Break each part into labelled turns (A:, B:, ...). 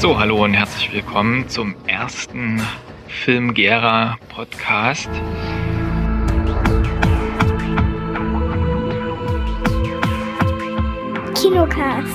A: So, hallo und herzlich willkommen zum ersten Film-Gera-Podcast.
B: Kinocast.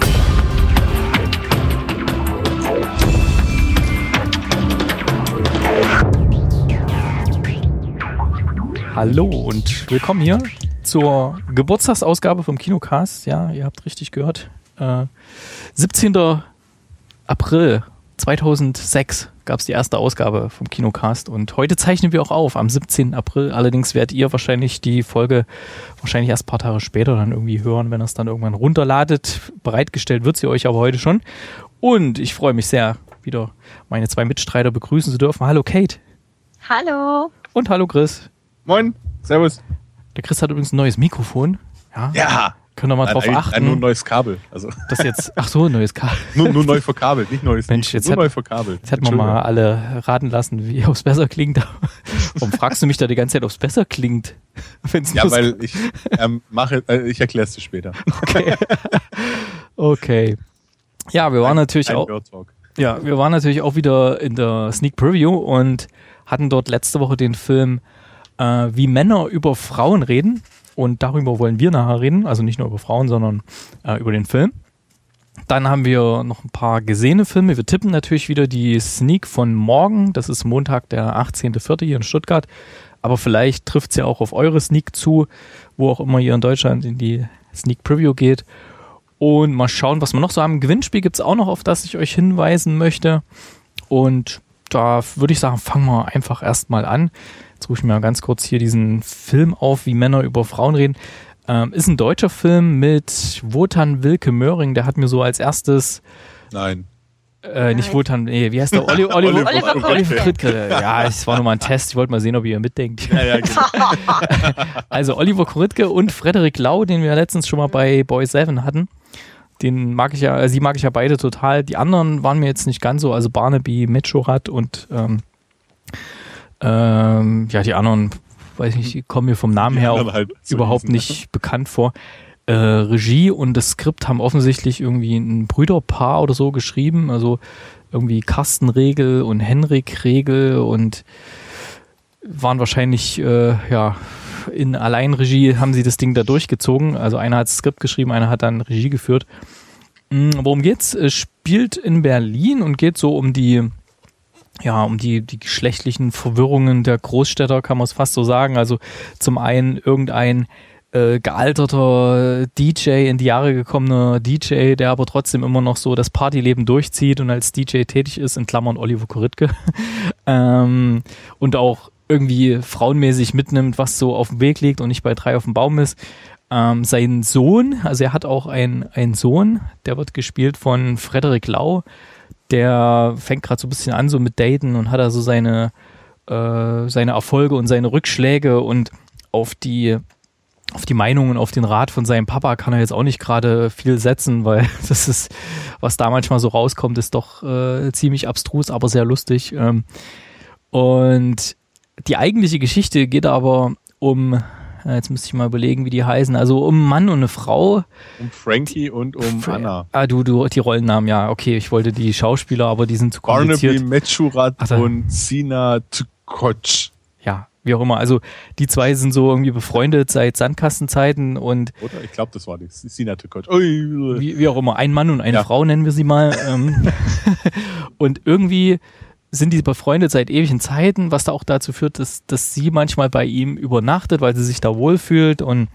C: Hallo und willkommen hier zur Geburtstagsausgabe vom Kinocast. Ja, ihr habt richtig gehört. 17. April 2006 gab es die erste Ausgabe vom Kinocast und heute zeichnen wir auch auf, am 17. April. Allerdings werdet ihr wahrscheinlich die Folge erst ein paar Tage später dann irgendwie hören, wenn ihr es dann irgendwann runterladet. Bereitgestellt wird sie euch aber heute schon. Und ich freue mich sehr, wieder meine zwei Mitstreiter begrüßen zu dürfen. Hallo Kate.
D: Hallo.
C: Und hallo Chris.
E: Moin, servus.
C: Der Chris hat übrigens ein neues Mikrofon. Ja. Können wir mal drauf achten.
E: Nur ein neues Kabel. Also.
C: Das jetzt, ach so, ein neues Kabel.
E: nur neu verkabelt, nicht neues.
C: Mensch, jetzt
E: neu verkabelt.
C: Jetzt hätten wir mal alle raten lassen, wie es besser klingt. Warum fragst du mich da die ganze Zeit, ob es besser klingt?
E: Ja, weil ich ich erkläre es dir später.
C: Okay. Ja, wir waren natürlich auch. Ja, wir waren natürlich auch wieder in der Sneak Preview und hatten dort letzte Woche den Film Wie Männer über Frauen reden. Und darüber wollen wir nachher reden, also nicht nur über Frauen, sondern über den Film. Dann haben wir noch ein paar gesehene Filme. Wir tippen natürlich wieder die Sneak von morgen. Das ist Montag, der 18.04. hier in Stuttgart. Aber vielleicht trifft es ja auch auf eure Sneak zu, wo auch immer ihr in Deutschland in die Sneak Preview geht. Und mal schauen, was wir noch so haben. Ein Gewinnspiel gibt es auch noch, auf das ich euch hinweisen möchte. Und da würde ich sagen, fangen wir einfach erstmal an. Jetzt rufe ich mir ganz kurz hier diesen Film auf, wie Männer über Frauen reden. Ist ein deutscher Film mit Wotan Wilke Möhring. Der hat mir so als erstes...
E: Nein.
C: Nicht Wotan, nee, wie heißt der? Oliver Koritke. Ja, es war nur mal ein Test. Ich wollte mal sehen, ob ihr mitdenkt.
E: Ja, genau.
C: Also Oliver Koritke und Frederik Lau, den wir letztens schon mal bei Boy 7 hatten. Den mag ich ja, sie mag ich ja beide total. Die anderen waren mir jetzt nicht ganz so, also Barnaby, Mechorat und die anderen, weiß ich nicht, kommen mir vom Namen her auch halt überhaupt nicht bekannt vor. Regie und das Skript haben offensichtlich irgendwie ein Brüderpaar oder so geschrieben, also irgendwie Carsten Regel und Henrik Regel und waren wahrscheinlich, in Alleinregie haben sie das Ding da durchgezogen. Also einer hat das Skript geschrieben, einer hat dann Regie geführt. Worum geht's? Es spielt in Berlin und geht so um die geschlechtlichen Verwirrungen der Großstädter, kann man es fast so sagen. Also zum einen irgendein gealterter DJ, in die Jahre gekommener DJ, der aber trotzdem immer noch so das Partyleben durchzieht und als DJ tätig ist, in Klammern Oliver Koritke. Und auch irgendwie frauenmäßig mitnimmt, was so auf dem Weg liegt und nicht bei 3 auf dem Baum ist. Sein Sohn, also er hat auch einen Sohn, der wird gespielt von Frederik Lau. Der fängt gerade so ein bisschen an so mit Daten und hat also seine Erfolge und seine Rückschläge und auf die Meinung und auf den Rat von seinem Papa kann er jetzt auch nicht gerade viel setzen, weil das ist, was da manchmal so rauskommt, ist doch ziemlich abstrus, aber sehr lustig. Und die eigentliche Geschichte geht aber um, jetzt müsste ich mal überlegen, wie die heißen, also um einen Mann und eine Frau. Um
E: Frankie und um Anna.
C: Du, die Rollennamen, ja, okay, ich wollte die Schauspieler, aber die sind zu kompliziert.
E: Barnaby Mechorat und Sina Tkoc.
C: Ja, wie auch immer, also die zwei sind so irgendwie befreundet seit Sandkastenzeiten und...
E: Oder? Ich glaube, das war die Sina Tkoc.
C: Wie auch immer, ein Mann und eine Frau nennen wir sie mal. Und irgendwie sind die befreundet seit ewigen Zeiten, was da auch dazu führt, dass sie manchmal bei ihm übernachtet, weil sie sich da wohlfühlt und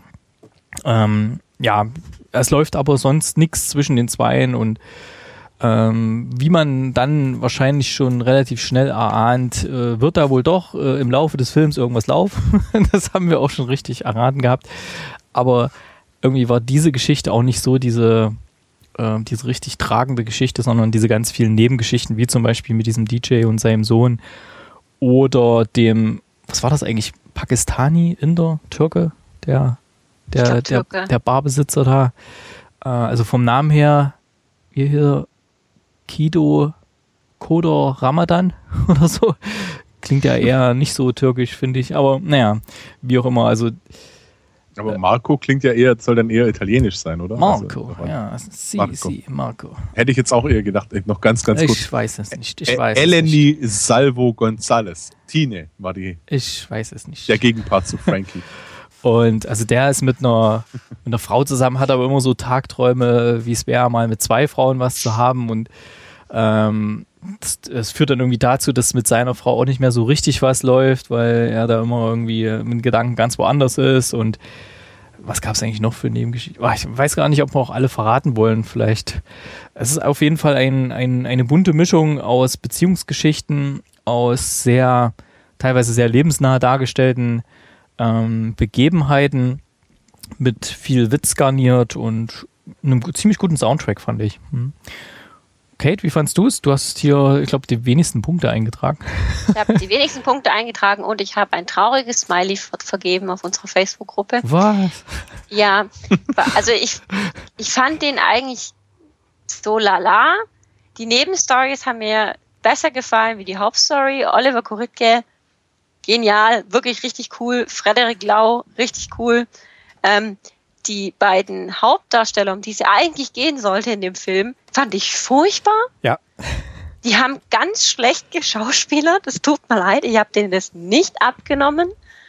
C: es läuft aber sonst nichts zwischen den Zweien und wie man dann wahrscheinlich schon relativ schnell erahnt, wird da wohl doch im Laufe des Films irgendwas laufen. Das haben wir auch schon richtig erraten gehabt. Aber irgendwie war diese Geschichte auch nicht so diese richtig tragende Geschichte, sondern diese ganz vielen Nebengeschichten, wie zum Beispiel mit diesem DJ und seinem Sohn oder dem, was war das eigentlich, Pakistani, Inder, Türke, der Barbesitzer da. Also vom Namen her, hier Kido Kodor Ramadan oder so. Klingt ja eher nicht so türkisch, finde ich. Aber naja, wie auch immer. Also
E: Aber Marco klingt ja eher, soll dann eher italienisch sein, oder?
C: Marco,
E: also,
C: ja. Marco.
E: Hätte ich jetzt auch eher gedacht, noch ganz kurz.
C: Ich weiß es nicht.
E: Eleni Salvo González. Tine war die.
C: Ich weiß es nicht.
E: Der Gegenpart zu Frankie.
C: Und also der ist mit einer Frau zusammen, hat aber immer so Tagträume, wie es wäre, mal mit 2 Frauen was zu haben. Und das führt dann irgendwie dazu, dass mit seiner Frau auch nicht mehr so richtig was läuft, weil er da immer irgendwie mit Gedanken ganz woanders ist. Und was gab es eigentlich noch für Nebengeschichten? Ich weiß gar nicht, ob wir auch alle verraten wollen. Vielleicht. Es ist auf jeden Fall eine bunte Mischung aus Beziehungsgeschichten, aus teilweise sehr lebensnah dargestellten Begebenheiten mit viel Witz garniert und einem ziemlich guten Soundtrack, fand ich. Kate, wie fandst du es? Du hast hier, ich glaube, die wenigsten Punkte eingetragen.
B: Ich habe die wenigsten Punkte eingetragen und ich habe ein trauriges Smiley vergeben auf unserer Facebook-Gruppe.
C: Was?
B: Ja, also ich fand den eigentlich so lala. Die Nebenstories haben mir besser gefallen wie die Hauptstory. Oliver Koritke, genial, wirklich richtig cool. Frederik Lau, richtig cool. Die beiden Hauptdarsteller, um die es eigentlich gehen sollte in dem Film, fand ich furchtbar.
C: Ja.
B: Die haben ganz schlecht geschauspielert. Das tut mir leid, ich habe denen das nicht abgenommen.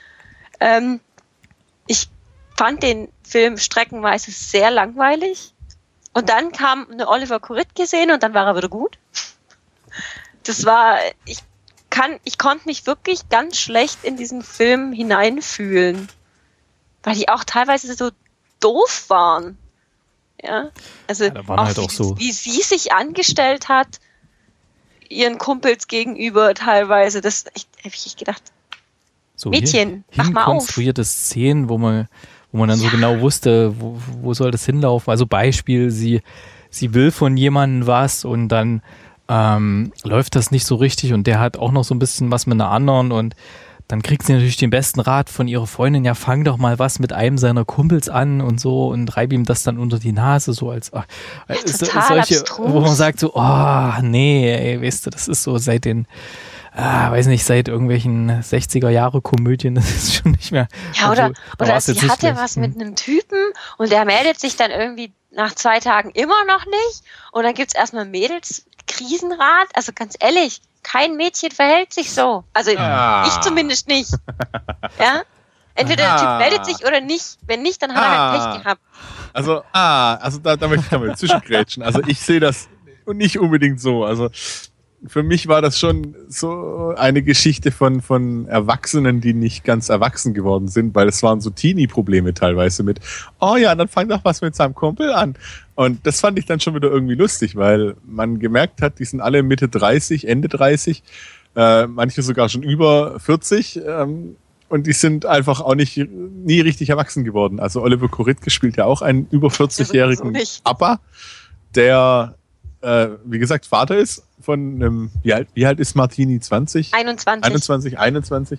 B: Ich fand den Film streckenweise sehr langweilig. Und dann kam eine Oliver Koritke-Szene und dann war er wieder gut. Das war, ich konnte mich wirklich ganz schlecht in diesen Film hineinfühlen. Weil die auch teilweise so doof waren. Ja, also
C: da waren
B: auch,
C: halt auch so.
B: Wie sie sich angestellt hat, ihren Kumpels gegenüber teilweise, das habe ich gedacht,
C: so
B: Mädchen, mach mal auf.
C: Konstruierte Szenen, wo man dann so genau wusste, wo soll das hinlaufen. Also Beispiel, sie will von jemandem was und dann läuft das nicht so richtig und der hat auch noch so ein bisschen was mit einer anderen und dann kriegt sie natürlich den besten Rat von ihrer Freundin, ja, fang doch mal was mit einem seiner Kumpels an und so und reib ihm das dann unter die Nase, so als solche,
B: abstrus.
C: Wo man sagt so, nee, ey, weißt du, das ist so seit den, weiß nicht, seit irgendwelchen 60er-Jahre-Komödien, das ist schon nicht mehr.
B: Ja, oder sie hatte was mit einem Typen und der meldet sich dann irgendwie nach 2 Tagen immer noch nicht und dann gibt's erstmal Mädels-Krisenrat, also ganz ehrlich, kein Mädchen verhält sich so. Also ich zumindest nicht. Ja? Entweder der Typ meldet sich oder nicht. Wenn nicht, dann hat er halt Pech gehabt.
E: Also da möchte ich mal zwischengrätschen. Also ich sehe das nicht unbedingt so. Also für mich war das schon so eine Geschichte von Erwachsenen, die nicht ganz erwachsen geworden sind, weil es waren so Teenie-Probleme teilweise mit, dann fang doch was mit seinem Kumpel an. Und das fand ich dann schon wieder irgendwie lustig, weil man gemerkt hat, die sind alle Mitte 30, Ende 30, manche sogar schon über 40, und die sind einfach auch nie richtig erwachsen geworden. Also Oliver Koritke spielt ja auch einen über 40-jährigen Papa, der, wie gesagt, Vater ist von einem, wie alt ist Martini? 20?
B: 21.
E: 21.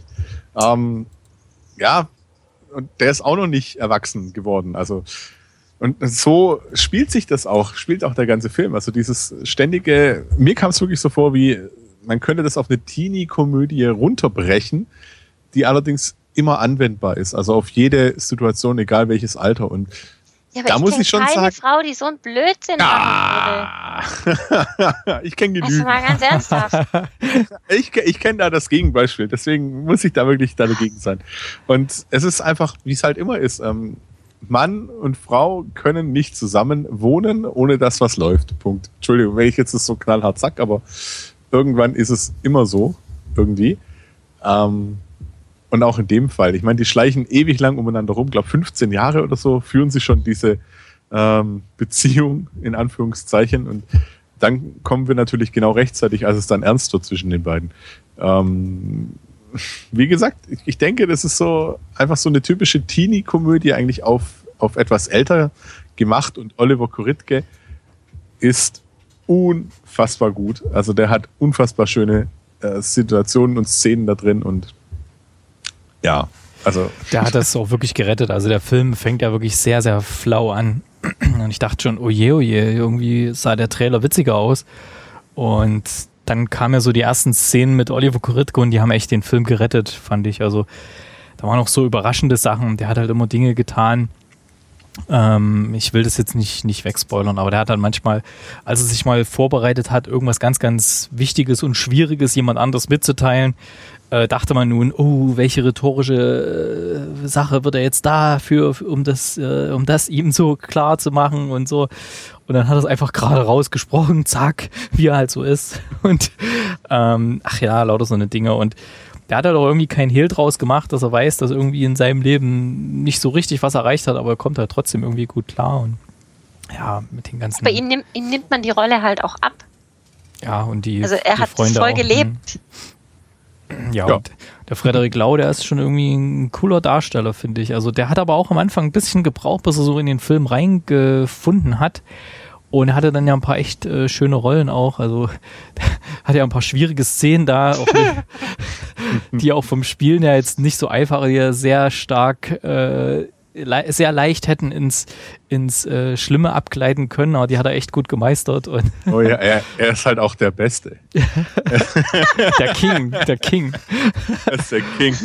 E: Ja, und der ist auch noch nicht erwachsen geworden. Also, und so spielt auch der ganze Film. Also dieses ständige, mir kam es wirklich so vor, wie man könnte das auf eine Teenie-Komödie runterbrechen, die allerdings immer anwendbar ist. Also auf jede Situation, egal welches Alter. Und
B: ja, aber
E: da muss ich schon
B: keine
E: sagen,
B: Frau, die so einen Blödsinn machen würde.
E: Ich kenne genügend.
B: Also mal ganz ernsthaft.
E: Ich kenne da das Gegenbeispiel, deswegen muss ich da wirklich dagegen sein. Und es ist einfach, wie es halt immer ist, Mann und Frau können nicht zusammen wohnen, ohne dass was läuft. Punkt. Entschuldigung, wenn ich jetzt das so knallhart sag, aber irgendwann ist es immer so, irgendwie. Und auch in dem Fall. Ich meine, die schleichen ewig lang umeinander rum. Ich glaube, 15 Jahre oder so führen sie schon diese Beziehung, in Anführungszeichen. Und dann kommen wir natürlich genau rechtzeitig, als es dann ernst wird zwischen den beiden. Wie gesagt, ich denke, das ist so einfach so eine typische Teenie-Komödie, eigentlich auf etwas älter gemacht. Und Oliver Koritke ist unfassbar gut. Also der hat unfassbar schöne Situationen und Szenen da drin und ja, also.
C: Der hat das auch wirklich gerettet. Also der Film fängt ja wirklich sehr, sehr flau an. Und ich dachte schon, oh je, irgendwie sah der Trailer witziger aus. Und dann kamen ja so die ersten Szenen mit Oliver Koritke und die haben echt den Film gerettet, fand ich. Also da waren auch so überraschende Sachen. Der hat halt immer Dinge getan. Ich will das jetzt nicht wegspoilern, aber der hat dann manchmal, als er sich mal vorbereitet hat, irgendwas ganz, ganz Wichtiges und Schwieriges jemand anderes mitzuteilen, dachte man nun, welche rhetorische Sache wird er jetzt dafür, um das ihm so klar zu machen und so. Und dann hat er es einfach gerade rausgesprochen, zack, wie er halt so ist. Und lauter so eine Dinge. Und der hat halt auch irgendwie keinen Hehl draus gemacht, dass er weiß, dass irgendwie in seinem Leben nicht so richtig was erreicht hat, aber er kommt halt trotzdem irgendwie gut klar. Und ja, mit den ganzen...
B: Bei ihm nimmt man die Rolle halt auch ab.
C: Ja, und
B: also er hat voll auch gelebt.
C: Ja, und der Frederik Lau, der ist schon irgendwie ein cooler Darsteller, finde ich. Also der hat aber auch am Anfang ein bisschen gebraucht, bis er so in den Film reingefunden hat. Und er hatte dann ja ein paar echt schöne Rollen auch. Also hat ja ein paar schwierige Szenen da, auch die auch vom Spielen ja jetzt nicht so einfach, die ja sehr stark, sehr leicht hätten ins Schlimme abgleiten können, aber die hat er echt gut gemeistert. Und
E: oh ja, er ist halt auch der Beste.
C: Der King.
E: Er ist der King.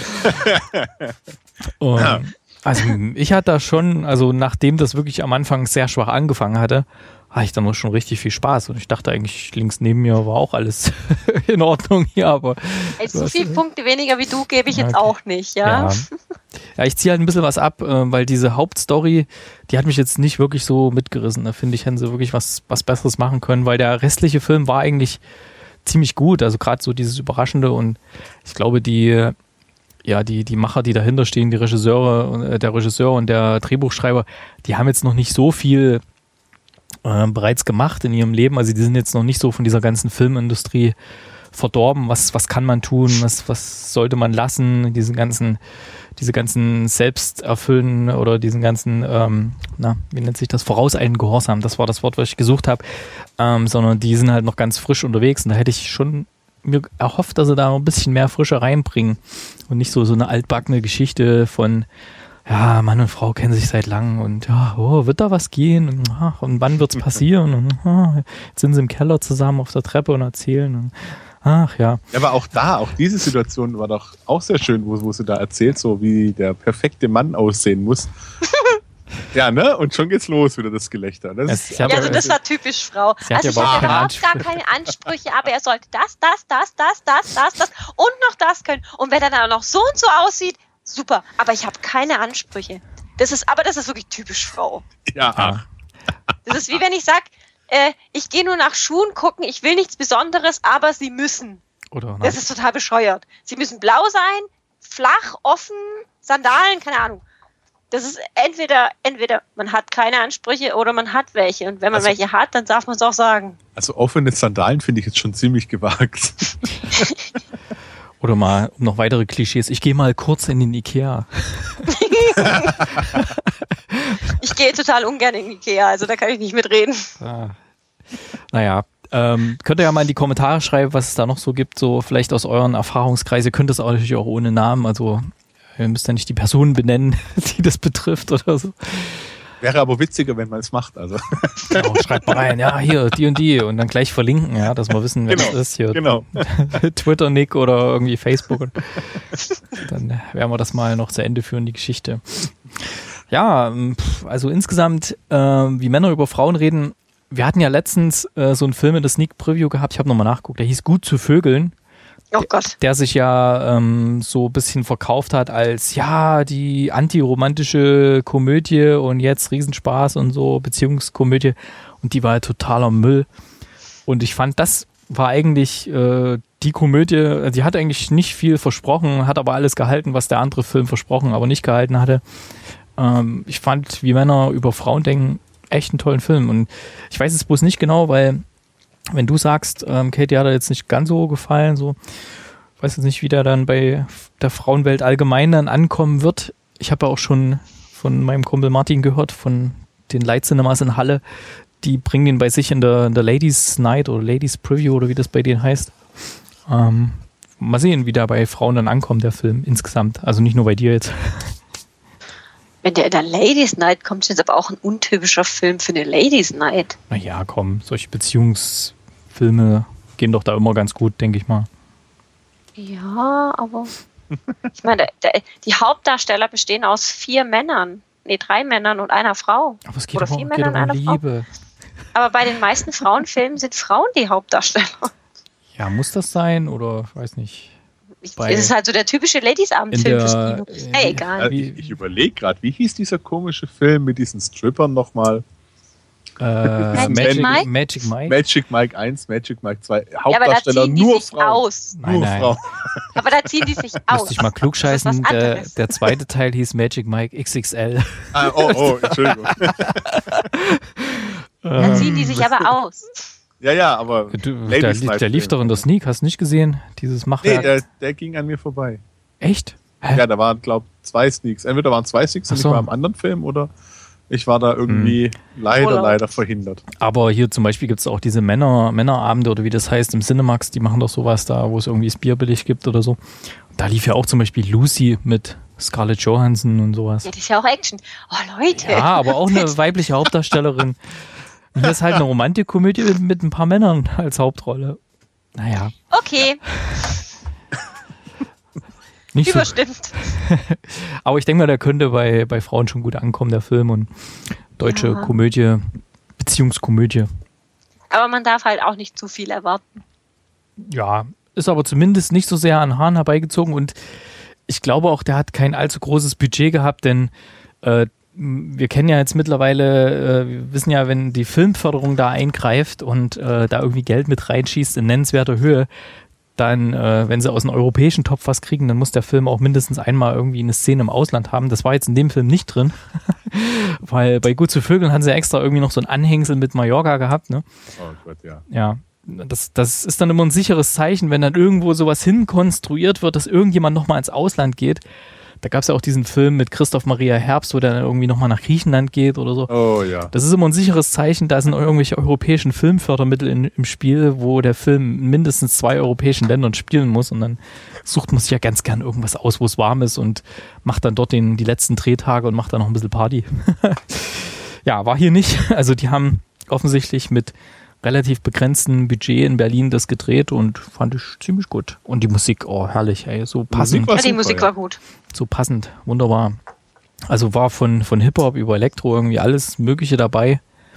C: Und also ich hatte da schon, also nachdem das wirklich am Anfang sehr schwach angefangen hatte ich dann noch schon richtig viel Spaß. Und ich dachte eigentlich, links neben mir war auch alles in Ordnung hier, aber...
B: So viele Punkte weniger wie du gebe ich jetzt auch nicht, ja?
C: Ja, ich ziehe halt ein bisschen was ab, weil diese Hauptstory, die hat mich jetzt nicht wirklich so mitgerissen. Da finde ich, hätten sie wirklich was Besseres machen können, weil der restliche Film war eigentlich ziemlich gut. Also gerade so dieses Überraschende und ich glaube, die Macher, die dahinter stehen, der Regisseur und der Drehbuchschreiber, die haben jetzt noch nicht so viel bereits gemacht in ihrem Leben. Also die sind jetzt noch nicht so von dieser ganzen Filmindustrie verdorben. Was kann man tun? Was sollte man lassen? Diese ganzen Selbsterfüllen oder diesen ganzen, wie nennt sich das? Vorauseilenden Gehorsam. Das war das Wort, was ich gesucht habe. Sondern die sind halt noch ganz frisch unterwegs. Und da hätte ich schon mir erhofft, dass sie da noch ein bisschen mehr Frische reinbringen und nicht so eine altbackene Geschichte von Mann und Frau kennen sich seit langem und wird da was gehen und wann wird's passieren und jetzt sind sie im Keller zusammen auf der Treppe und erzählen und Aber
E: auch diese Situation war doch auch sehr schön, wo sie da erzählt, so wie der perfekte Mann aussehen muss. Ja, ne? Und schon geht's los, wieder das Gelächter.
B: Das war typisch Frau. Also ich habe überhaupt gar keine Ansprüche, aber er sollte das und noch das können. Und wenn er dann auch noch so und so aussieht, super. Aber ich habe keine Ansprüche. Das ist wirklich typisch Frau.
E: Ja.
B: Das ist wie wenn ich sage, ich gehe nur nach Schuhen gucken, ich will nichts Besonderes, aber sie müssen. Das ist total bescheuert. Sie müssen blau sein, flach, offen, Sandalen, keine Ahnung. Das ist entweder man hat keine Ansprüche oder man hat welche. Und wenn man welche hat, dann darf man es auch sagen.
E: Also offene Sandalen finde ich jetzt schon ziemlich gewagt.
C: Oder mal noch weitere Klischees. Ich gehe mal kurz in den Ikea.
B: Ich gehe total ungern in den Ikea, also da kann ich nicht mitreden.
C: Naja, könnt ihr ja mal in die Kommentare schreiben, was es da noch so gibt, so vielleicht aus euren Erfahrungskreisen. Ihr könnt das auch natürlich auch ohne Namen, also ihr müsst ja nicht die Personen benennen, die das betrifft oder so.
E: Wäre aber witziger, wenn man es macht. Also.
C: Genau, schreibt mal rein, hier, die und die und dann gleich verlinken, dass wir wissen, wer das ist hier.
E: Genau.
C: Twitter, Nick oder irgendwie Facebook. Dann werden wir das mal noch zu Ende führen, die Geschichte. Ja, also insgesamt, wie Männer über Frauen reden, wir hatten ja letztens so einen Film in der Sneak Preview gehabt, ich habe nochmal nachgeguckt, der hieß Gut zu Vögeln.
B: Oh Gott.
C: Der sich ja so ein bisschen verkauft hat als die antiromantische Komödie und jetzt Riesenspaß und so, Beziehungskomödie. Und die war halt totaler Müll. Und ich fand, das war eigentlich die Komödie, die hat eigentlich nicht viel versprochen, hat aber alles gehalten, was der andere Film versprochen, aber nicht gehalten hatte. Ich fand, wie Männer über Frauen denken, echt einen tollen Film. Und ich weiß es bloß nicht genau, weil wenn du sagst, Katie hat er jetzt nicht ganz so gefallen, so, ich weiß jetzt nicht, wie der dann bei der Frauenwelt allgemein dann ankommen wird. Ich habe ja auch schon von meinem Kumpel Martin gehört, von den Light Cinemas in Halle, die bringen den bei sich in der Ladies Night oder Ladies Preview oder wie das bei denen heißt. Mal sehen, wie der bei Frauen dann ankommt, der Film insgesamt. Also nicht nur bei dir jetzt.
B: Wenn der in der Ladies Night kommt, ist jetzt aber auch ein untypischer Film für eine Ladies Night.
C: Naja, komm, solche Beziehungsfilme gehen doch da immer ganz gut, denke ich mal.
B: Ja, aber Ich meine, die Hauptdarsteller bestehen aus 4 Männern. Nee, 3 Männern und einer Frau.
C: Aber es geht
B: Oder
C: doch
B: 4
C: um
B: Männer und einer
C: Liebe.
B: Frau. Aber bei den meisten Frauenfilmen sind Frauen die Hauptdarsteller.
C: Ja, muss das sein oder weiß nicht.
B: Es ist halt so der typische Ladies-Abend-Film fürs Kino. Hey, egal.
E: Ich überlege gerade, wie hieß dieser komische Film mit diesen Strippern nochmal?
B: Magic Mike?
C: Magic Mike?
E: Magic Mike 1, Magic Mike 2.
B: Ja,
E: Hauptdarsteller
B: aber da ziehen die
E: nur
B: sich
E: Frauen.
B: aus.
E: Nur Frauen.
B: Aber da ziehen die sich aus.
C: Müsste ich mal klugscheißen,
B: Das ist was anderes.
C: der zweite Teil hieß Magic Mike XXL.
E: Oh, Entschuldigung.
B: Da ziehen die sich aber aus.
E: Ja, aber
C: Der lief doch in der Sneak, hast du nicht gesehen? Dieses Machwerk.
E: Nee, der ging an mir vorbei.
C: Echt? Hä?
E: Ja, da waren, glaube ich, 2 Sneaks. Entweder waren 2 Sneaks und ich war im anderen Film oder ich war da irgendwie leider verhindert.
C: Aber hier zum Beispiel gibt es auch diese Männerabende oder wie das heißt im Cinemax, die machen doch sowas da, wo es irgendwie das Bier billig gibt oder so. Und da lief ja auch zum Beispiel Lucy mit Scarlett Johansson und sowas.
B: Ja, das ist ja auch Action. Oh, Leute.
C: Ja, aber auch eine weibliche Hauptdarstellerin. Und hier ist halt eine Romantikkomödie mit ein paar Männern als Hauptrolle. Naja.
B: Okay,
C: Nicht so.
B: überstimmt.
C: Aber ich denke mal, der könnte bei Frauen schon gut ankommen, der Film. Und deutsche Komödie, Beziehungskomödie.
B: Aber man darf halt auch nicht zu viel erwarten.
C: Ja, ist aber zumindest nicht so sehr an Haaren herbeigezogen. Und ich glaube auch, der hat kein allzu großes Budget gehabt, denn wir kennen ja jetzt mittlerweile, wir wissen ja, wenn die Filmförderung da eingreift und da irgendwie Geld mit reinschießt in nennenswerter Höhe, dann, wenn sie aus einem europäischen Topf was kriegen, dann muss der Film auch mindestens einmal irgendwie eine Szene im Ausland haben. Das war jetzt in dem Film nicht drin, weil bei Gut zu Vögeln haben sie ja extra irgendwie noch so ein Anhängsel mit Mallorca gehabt, ne?
E: Oh Gott, ja.
C: Ja, das ist dann immer ein sicheres Zeichen, wenn dann irgendwo sowas hinkonstruiert wird, dass irgendjemand nochmal ins Ausland geht. Da gab es ja auch diesen Film mit Christoph Maria Herbst, wo der dann irgendwie nochmal nach Griechenland geht oder so.
E: Oh ja.
C: Das ist immer ein sicheres Zeichen, da sind irgendwelche europäischen Filmfördermittel im Spiel, wo der Film in mindestens 2 europäischen Ländern spielen muss und dann sucht man sich ja ganz gern irgendwas aus, wo es warm ist und macht dann dort die letzten Drehtage und macht dann noch ein bisschen Party. Ja, war hier nicht. Also die haben offensichtlich mit relativ begrenztem Budget in Berlin das gedreht und fand ich ziemlich gut. Und die Musik, oh herrlich, ey, so passend.
B: Die Musik war gut.
C: So passend, wunderbar. Also war von Hip-Hop über Elektro irgendwie alles Mögliche dabei.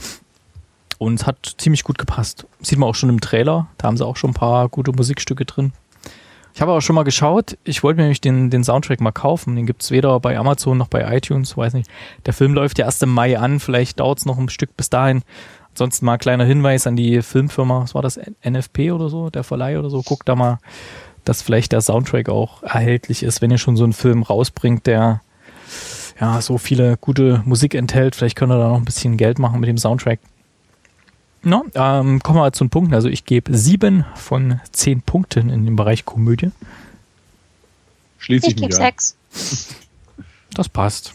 C: Und es hat ziemlich gut gepasst. Sieht man auch schon im Trailer, da haben sie auch schon ein paar gute Musikstücke drin. Ich habe auch schon mal geschaut, ich wollte mir nämlich den Soundtrack mal kaufen. Den gibt es weder bei Amazon noch bei iTunes, weiß nicht. Der Film läuft ja erst im Mai an, vielleicht dauert es noch ein Stück bis dahin. Ansonsten mal ein kleiner Hinweis an die Filmfirma, was war das, NFP oder so, der Verleih oder so. Guckt da mal, dass vielleicht der Soundtrack auch erhältlich ist, wenn ihr schon so einen Film rausbringt, der ja so viele gute Musik enthält. Vielleicht könnt ihr da noch ein bisschen Geld machen mit dem Soundtrack. No, kommen wir zu den Punkten. Also ich gebe 7 von 10 Punkten in dem Bereich Komödie.
E: Schließe ich
B: Ich gebe
E: mich an.
B: 6.
C: Das passt.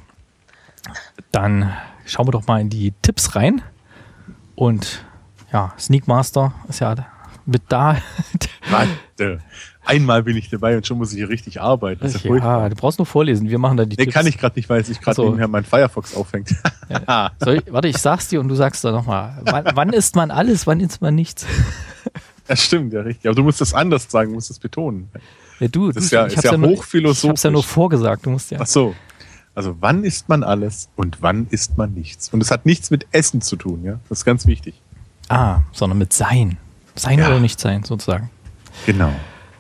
C: Dann schauen wir doch mal in die Tipps rein. Und ja, Sneakmaster ist ja mit da.
E: Warte. Einmal bin ich dabei und schon muss ich hier richtig arbeiten. Das ist ja furchtbar.
C: Du brauchst nur vorlesen. Wir machen da die
E: Nee,
C: Tipps.
E: kann ich gerade nicht, weil sich gerade nebenher mein Firefox aufhängt.
C: Ja. Warte, ich sag's dir und du sagst da nochmal. Wann isst man alles, wann isst man nichts?
E: Das stimmt, ja, richtig. Aber du musst das anders sagen, du musst das betonen.
C: Ja,
E: Das ist ja hochphilosophisch.
C: Ich hab's ja nur vorgesagt. Du musst ja.
E: Ach so. Also wann isst man alles und wann isst man nichts? Und es hat nichts mit Essen zu tun, ja? Das ist ganz wichtig.
C: Sondern mit Sein. Sein
E: Ja.
C: oder nicht sein, sozusagen.
E: Genau.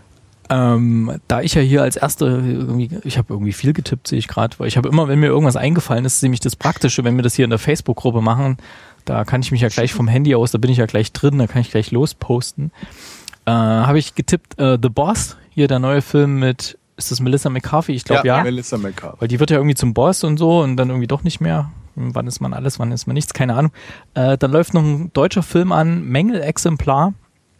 C: Da ich ja hier als Erster ich habe irgendwie viel getippt, sehe ich gerade, weil ich habe immer, wenn mir irgendwas eingefallen ist, ist nämlich das Praktische, wenn wir das hier in der Facebook-Gruppe machen, da kann ich mich ja gleich vom Handy aus, da bin ich ja gleich drin, da kann ich gleich losposten. Habe ich getippt, The Boss, hier der neue Film mit, ist das Melissa McCarthy? Ich glaube ja.
E: Melissa McCarthy.
C: Weil die wird ja irgendwie zum Boss und so und dann irgendwie doch nicht mehr. Wann ist man alles, wann ist man nichts, keine Ahnung. Dann läuft noch ein deutscher Film an, Mängelexemplar.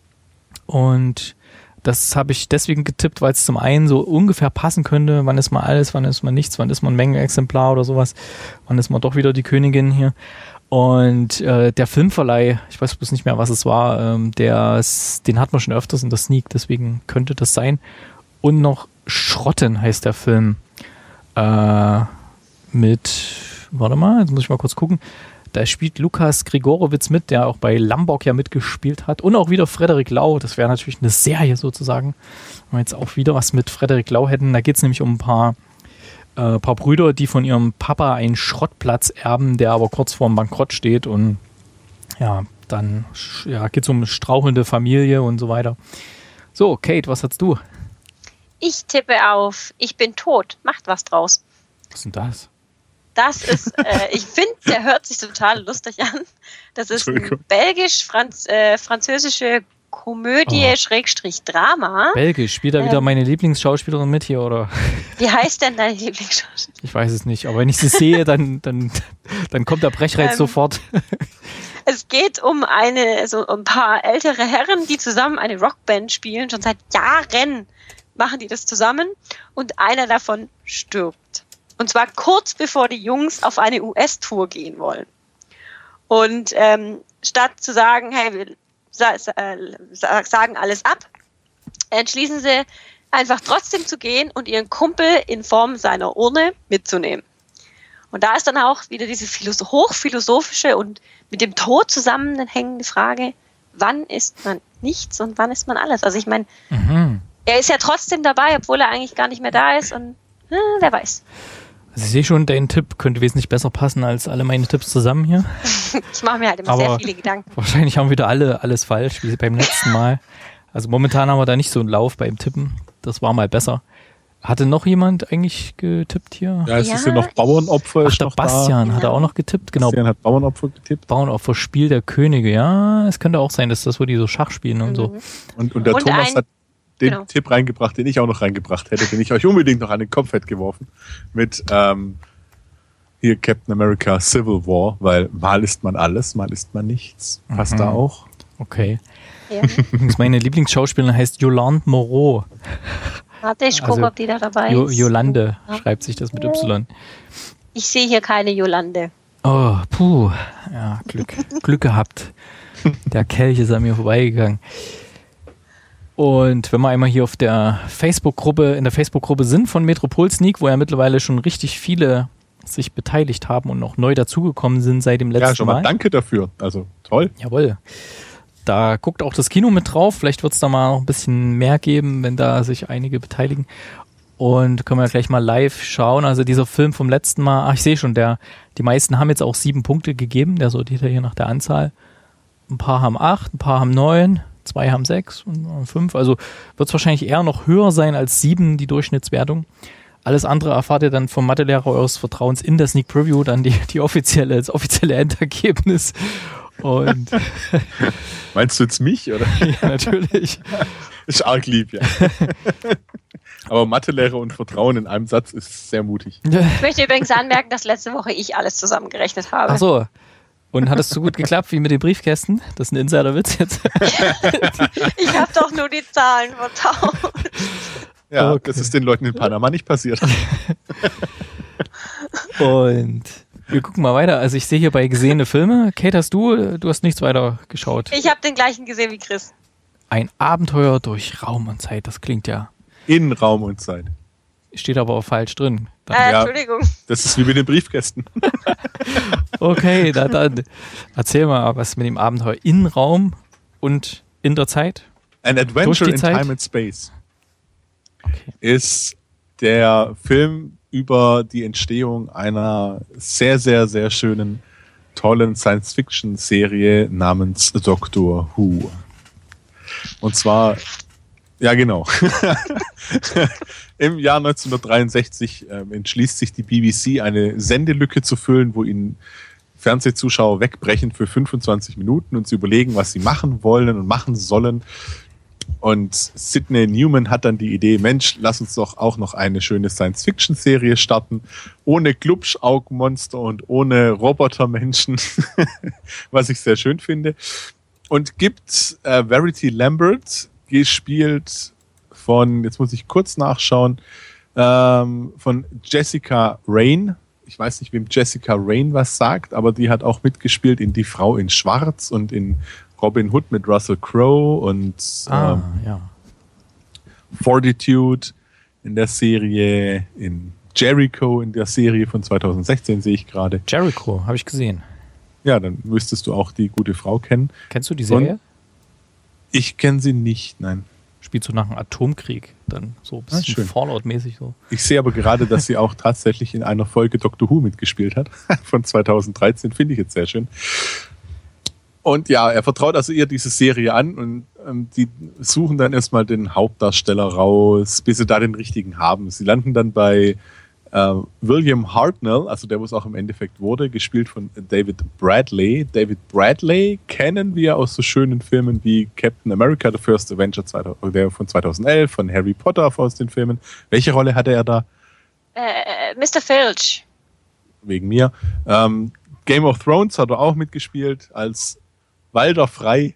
C: Und das habe ich deswegen getippt, weil es zum einen so ungefähr passen könnte, wann ist man alles, wann ist man nichts, wann ist man ein Mängelexemplar oder sowas, wann ist man doch wieder die Königin hier. Und der Filmverleih, ich weiß bloß nicht mehr, was es war, den hat man schon öfters in der Sneak, deswegen könnte das sein. Und noch Schrotten heißt der Film. Warte mal, jetzt muss ich mal kurz gucken. Da spielt Lukas Grigorowitz mit, der auch bei Lambok ja mitgespielt hat. Und auch wieder Frederik Lau. Das wäre natürlich eine Serie sozusagen. Wenn wir jetzt auch wieder was mit Frederik Lau hätten. Da geht es nämlich um ein paar Brüder, die von ihrem Papa einen Schrottplatz erben, der aber kurz vorm Bankrott steht. Und ja, dann geht es um eine strauchelnde Familie und so weiter. So, Kate, was hast du?
B: Ich tippe auf Ich bin tot. Macht was draus.
C: Was ist denn das?
B: Das ist, ich finde, der hört sich total lustig an. Das ist ein belgisch-französische Komödie / Drama.
C: Belgisch, spielt da wieder meine Lieblingsschauspielerin mit hier, oder?
B: Wie heißt denn deine Lieblingsschauspielerin?
C: Ich weiß es nicht, aber wenn ich sie sehe, dann kommt der Brechreiz sofort.
B: Es geht um ein paar ältere Herren, die zusammen eine Rockband spielen. Schon seit Jahren machen die das zusammen und einer davon stirbt. Und zwar kurz bevor die Jungs auf eine US-Tour gehen wollen. Und statt zu sagen, hey, wir sagen alles ab, entschließen sie einfach trotzdem zu gehen und ihren Kumpel in Form seiner Urne mitzunehmen. Und da ist dann auch wieder diese hochphilosophische und mit dem Tod zusammenhängende Frage, wann ist man nichts und wann ist man alles? Also ich meine, er ist ja trotzdem dabei, obwohl er eigentlich gar nicht mehr da ist und wer weiß.
C: Also ich sehe schon, dein Tipp könnte wesentlich besser passen als alle meine Tipps zusammen hier.
B: Ich mache mir halt immer sehr viele Gedanken.
C: Wahrscheinlich haben wieder alle alles falsch, wie beim letzten Mal. Also momentan haben wir da nicht so einen Lauf beim Tippen. Das war mal besser. Hatte noch jemand eigentlich getippt hier?
E: Ja, es ist ja noch Bauernopfer.
C: Ach, der Bastian hat er auch noch getippt. Genau.
E: Bastian hat Bauernopfer getippt.
C: Bauernopfer, Spiel der Könige. Ja, es könnte auch sein, dass das, wo die so Schach spielen und so.
E: Und der Thomas hat den Tipp reingebracht, den ich auch noch reingebracht hätte, den ich euch unbedingt noch an den Kopf hätte geworfen. Mit hier Captain America Civil War, weil mal ist man alles, mal ist man nichts. Passt da auch.
C: Okay. Ja. Meine Lieblingsschauspielerin heißt Yolande Moreau.
B: Warte, ich gucke, ob die da dabei ist.
C: Yolande schreibt sich das mit Y.
B: Ich sehe hier keine Yolande.
C: Oh, puh. Ja, Glück gehabt. Der Kelch ist an mir vorbeigegangen. Und wenn wir einmal hier in der Facebook-Gruppe sind von Metropol Sneak, wo ja mittlerweile schon richtig viele sich beteiligt haben und noch neu dazugekommen sind seit dem letzten Mal.
E: Ja, schon mal danke dafür. Also toll.
C: Jawohl. Da guckt auch das Kino mit drauf. Vielleicht wird es da mal noch ein bisschen mehr geben, wenn da sich einige beteiligen. Und können wir gleich mal live schauen. Also dieser Film vom letzten Mal, ich sehe schon, die meisten haben jetzt auch 7 Punkte gegeben. Der sortiert ja hier nach der Anzahl. Ein paar haben 8, ein paar haben 9, 2 haben 6 und 5. Also wird es wahrscheinlich eher noch höher sein als 7, die Durchschnittswertung. Alles andere erfahrt ihr dann vom Mathelehrer eures Vertrauens in der Sneak Preview, dann das offizielle Endergebnis. Und
E: meinst du jetzt mich, oder?
C: Ja, natürlich.
E: Ist arg lieb, ja. Aber Mathelehrer und Vertrauen in einem Satz ist sehr mutig.
B: Ich möchte übrigens anmerken, dass letzte Woche ich alles zusammengerechnet habe.
C: Ach so. Und hat es so gut geklappt wie mit den Briefkästen? Das ist ein Insiderwitz jetzt.
B: Ich habe doch nur die Zahlen vertauscht.
E: Ja, okay. Das ist den Leuten in Panama nicht passiert.
C: Und wir gucken mal weiter. Also ich sehe hier bei gesehene Filme. Kate, du hast nichts weiter geschaut.
B: Ich habe den gleichen gesehen wie Chris.
C: Ein Abenteuer durch Raum und Zeit. Das klingt ja...
E: In Raum und Zeit.
C: Steht aber auch falsch drin.
B: Entschuldigung.
E: Das ist wie mit den Briefkästen.
C: Okay, dann erzähl mal, was mit dem Abenteuer in Raum und in der Zeit?
E: An Adventure in Time and Space ist der Film über die Entstehung einer sehr, sehr, sehr schönen, tollen Science-Fiction-Serie namens Doctor Who. Und zwar, ja genau, im Jahr 1963 entschließt sich die BBC, eine Sendelücke zu füllen, wo ihnen Fernsehzuschauer wegbrechen für 25 Minuten und sie überlegen, was sie machen wollen und machen sollen. Und Sidney Newman hat dann die Idee, Mensch, lass uns doch auch noch eine schöne Science-Fiction-Serie starten, ohne Glubschaugmonster und ohne Robotermenschen, was ich sehr schön finde. Und gibt Verity Lambert, gespielt von, jetzt muss ich kurz nachschauen, von Jessica Raine. Ich weiß nicht, wem Jessica Raine was sagt, aber die hat auch mitgespielt in Die Frau in Schwarz und in Robin Hood mit Russell Crowe und Fortitude in der Serie, in Jericho in der Serie von 2016 sehe ich gerade.
C: Jericho, habe ich gesehen.
E: Ja, dann müsstest du auch die gute Frau kennen.
C: Kennst du die Serie?
E: Und ich kenne sie nicht, nein.
C: Spielst du nach einem Atomkrieg? Dann so ein bisschen Fallout-mäßig so.
E: Ich sehe aber gerade, dass sie auch tatsächlich in einer Folge Doctor Who mitgespielt hat. Von 2013, finde ich jetzt sehr schön. Und ja, er vertraut also ihr diese Serie an und die suchen dann erstmal den Hauptdarsteller raus, bis sie da den richtigen haben. Sie landen dann bei William Hartnell, also der, was auch im Endeffekt wurde, gespielt von David Bradley. David Bradley kennen wir aus so schönen Filmen wie Captain America, The First Avenger der von 2011, von Harry Potter aus den Filmen. Welche Rolle hatte er da?
B: Mr. Filch.
E: Wegen mir. Game of Thrones hat er auch mitgespielt als Walder Frey.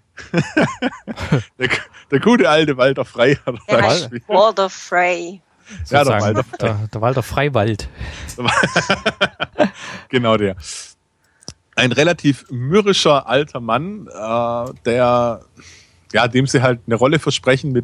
E: der gute alte Walder Frey hat er da gespielt.
B: Walder Frey.
C: Ja, der Walder Freiwald.
E: Genau der. Ein relativ mürrischer alter Mann, dem sie halt eine Rolle versprechen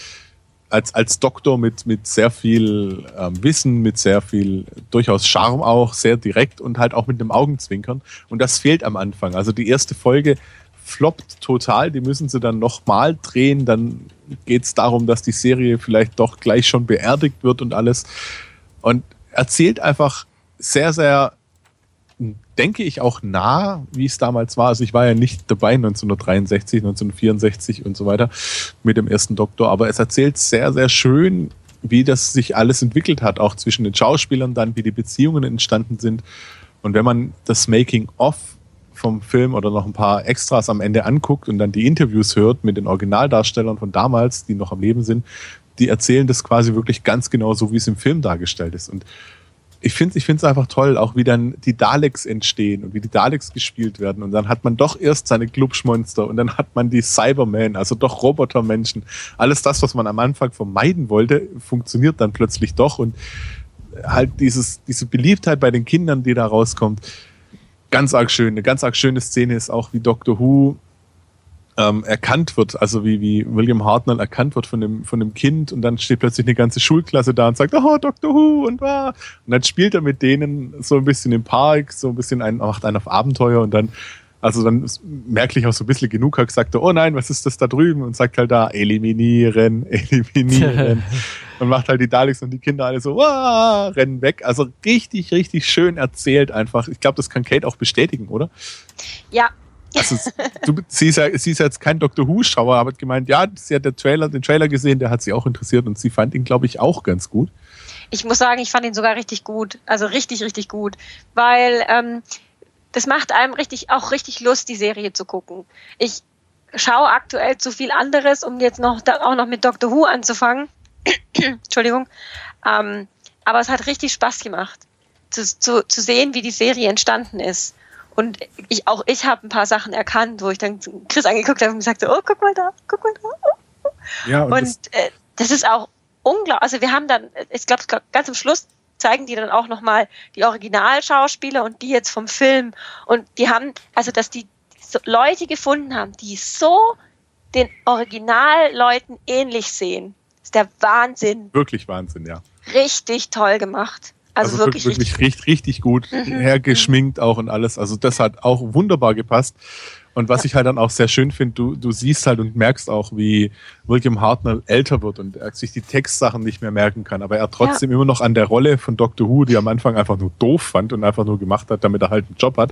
E: als Doktor mit sehr viel Wissen, mit sehr viel durchaus Charme auch, sehr direkt und halt auch mit einem Augenzwinkern. Und das fehlt am Anfang. Also die erste Folge floppt total, die müssen sie dann nochmal drehen, dann geht es darum, dass die Serie vielleicht doch gleich schon beerdigt wird und alles. Und erzählt einfach sehr, sehr, denke ich, auch nah, wie es damals war. Also ich war ja nicht dabei 1963, 1964 und so weiter mit dem ersten Doktor, aber es erzählt sehr, sehr schön, wie das sich alles entwickelt hat, auch zwischen den Schauspielern dann, wie die Beziehungen entstanden sind. Und wenn man das Making-of vom Film oder noch ein paar Extras am Ende anguckt und dann die Interviews hört mit den Originaldarstellern von damals, die noch am Leben sind, die erzählen das quasi wirklich ganz genau so, wie es im Film dargestellt ist. Und ich finde es einfach toll, auch wie dann die Daleks entstehen und wie die Daleks gespielt werden. Und dann hat man doch erst seine Glubschmonster und dann hat man die Cybermen, also doch Robotermenschen. Alles das, was man am Anfang vermeiden wollte, funktioniert dann plötzlich doch. Und halt diese Beliebtheit bei den Kindern, die da rauskommt, ganz arg schön. Eine ganz arg schöne Szene ist auch, wie Doctor Who erkannt wird, also wie William Hartnell erkannt wird von dem Kind und dann steht plötzlich eine ganze Schulklasse da und sagt, oh, Doctor Who und dann spielt er mit denen so ein bisschen im Park, so ein bisschen macht einen auf Abenteuer und dann merklich auch so ein bisschen genug hat, sagt er, oh nein, was ist das da drüben? Und sagt halt da, eliminieren und macht halt die Daleks und die Kinder alle so, rennen weg. Also richtig, richtig schön erzählt einfach. Ich glaube, das kann Kate auch bestätigen, oder?
B: Ja.
E: Also, sie ist ja jetzt kein Doctor Who-Schauer, aber hat gemeint, ja, sie hat den Trailer gesehen, der hat sie auch interessiert und sie fand ihn, glaube ich, auch ganz gut.
B: Ich muss sagen, ich fand ihn sogar richtig gut. Also richtig, richtig gut. Weil das macht einem richtig Lust, die Serie zu gucken. Ich schaue aktuell zu viel anderes, um jetzt auch noch mit Doctor Who anzufangen. Entschuldigung. Aber es hat richtig Spaß gemacht, zu sehen, wie die Serie entstanden ist. Und ich habe ein paar Sachen erkannt, wo ich dann Chris angeguckt habe und gesagt habe, oh, guck mal da.
E: Ja, und
B: das ist auch unglaublich. Also wir haben dann, ich glaube, ganz am Schluss zeigen die dann auch nochmal die Originalschauspieler und die jetzt vom Film. Und die haben, also dass die so Leute gefunden haben, die so den Originalleuten ähnlich sehen. Das ist der Wahnsinn.
E: Wirklich Wahnsinn, ja.
B: Richtig toll gemacht. Also wirklich
E: richtig gut hergeschminkt auch und alles. Also das hat auch wunderbar gepasst. Und was ich halt dann auch sehr schön finde, du siehst halt und merkst auch, wie William Hartnell älter wird und er sich die Textsachen nicht mehr merken kann. Aber er trotzdem immer noch an der Rolle von Doctor Who, die er am Anfang einfach nur doof fand und einfach nur gemacht hat, damit er halt einen Job hat,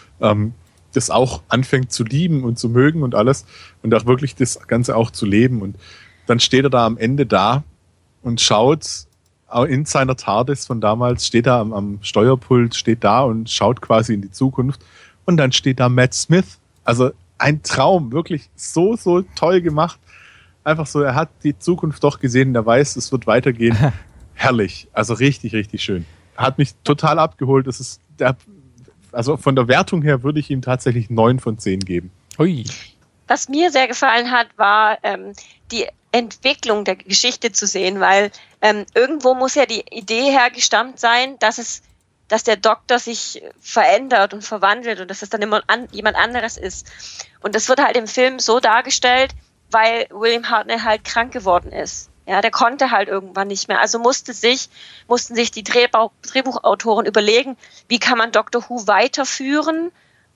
E: das auch anfängt zu lieben und zu mögen und alles. Und auch wirklich das Ganze auch zu leben. Und dann steht er da am Ende da und schaut in seiner TARDIS von damals, steht er am Steuerpult, steht da und schaut quasi in die Zukunft. Und dann steht da Matt Smith. Also ein Traum, wirklich so toll gemacht. Einfach so, er hat die Zukunft doch gesehen, er weiß, es wird weitergehen. Herrlich, also richtig, richtig schön. Hat mich total abgeholt. Das ist also von der Wertung her würde ich ihm tatsächlich 9 von 10 geben.
C: Ui.
B: Was mir sehr gefallen hat, war die Entwicklung der Geschichte zu sehen, weil irgendwo muss ja die Idee hergestammt sein, dass der Doktor sich verändert und verwandelt und dass es dann immer jemand anderes ist. Und das wird halt im Film so dargestellt, weil William Hartnell halt krank geworden ist. Ja, der konnte halt irgendwann nicht mehr. Also mussten sich die Drehbuchautoren überlegen, wie kann man Doctor Who weiterführen,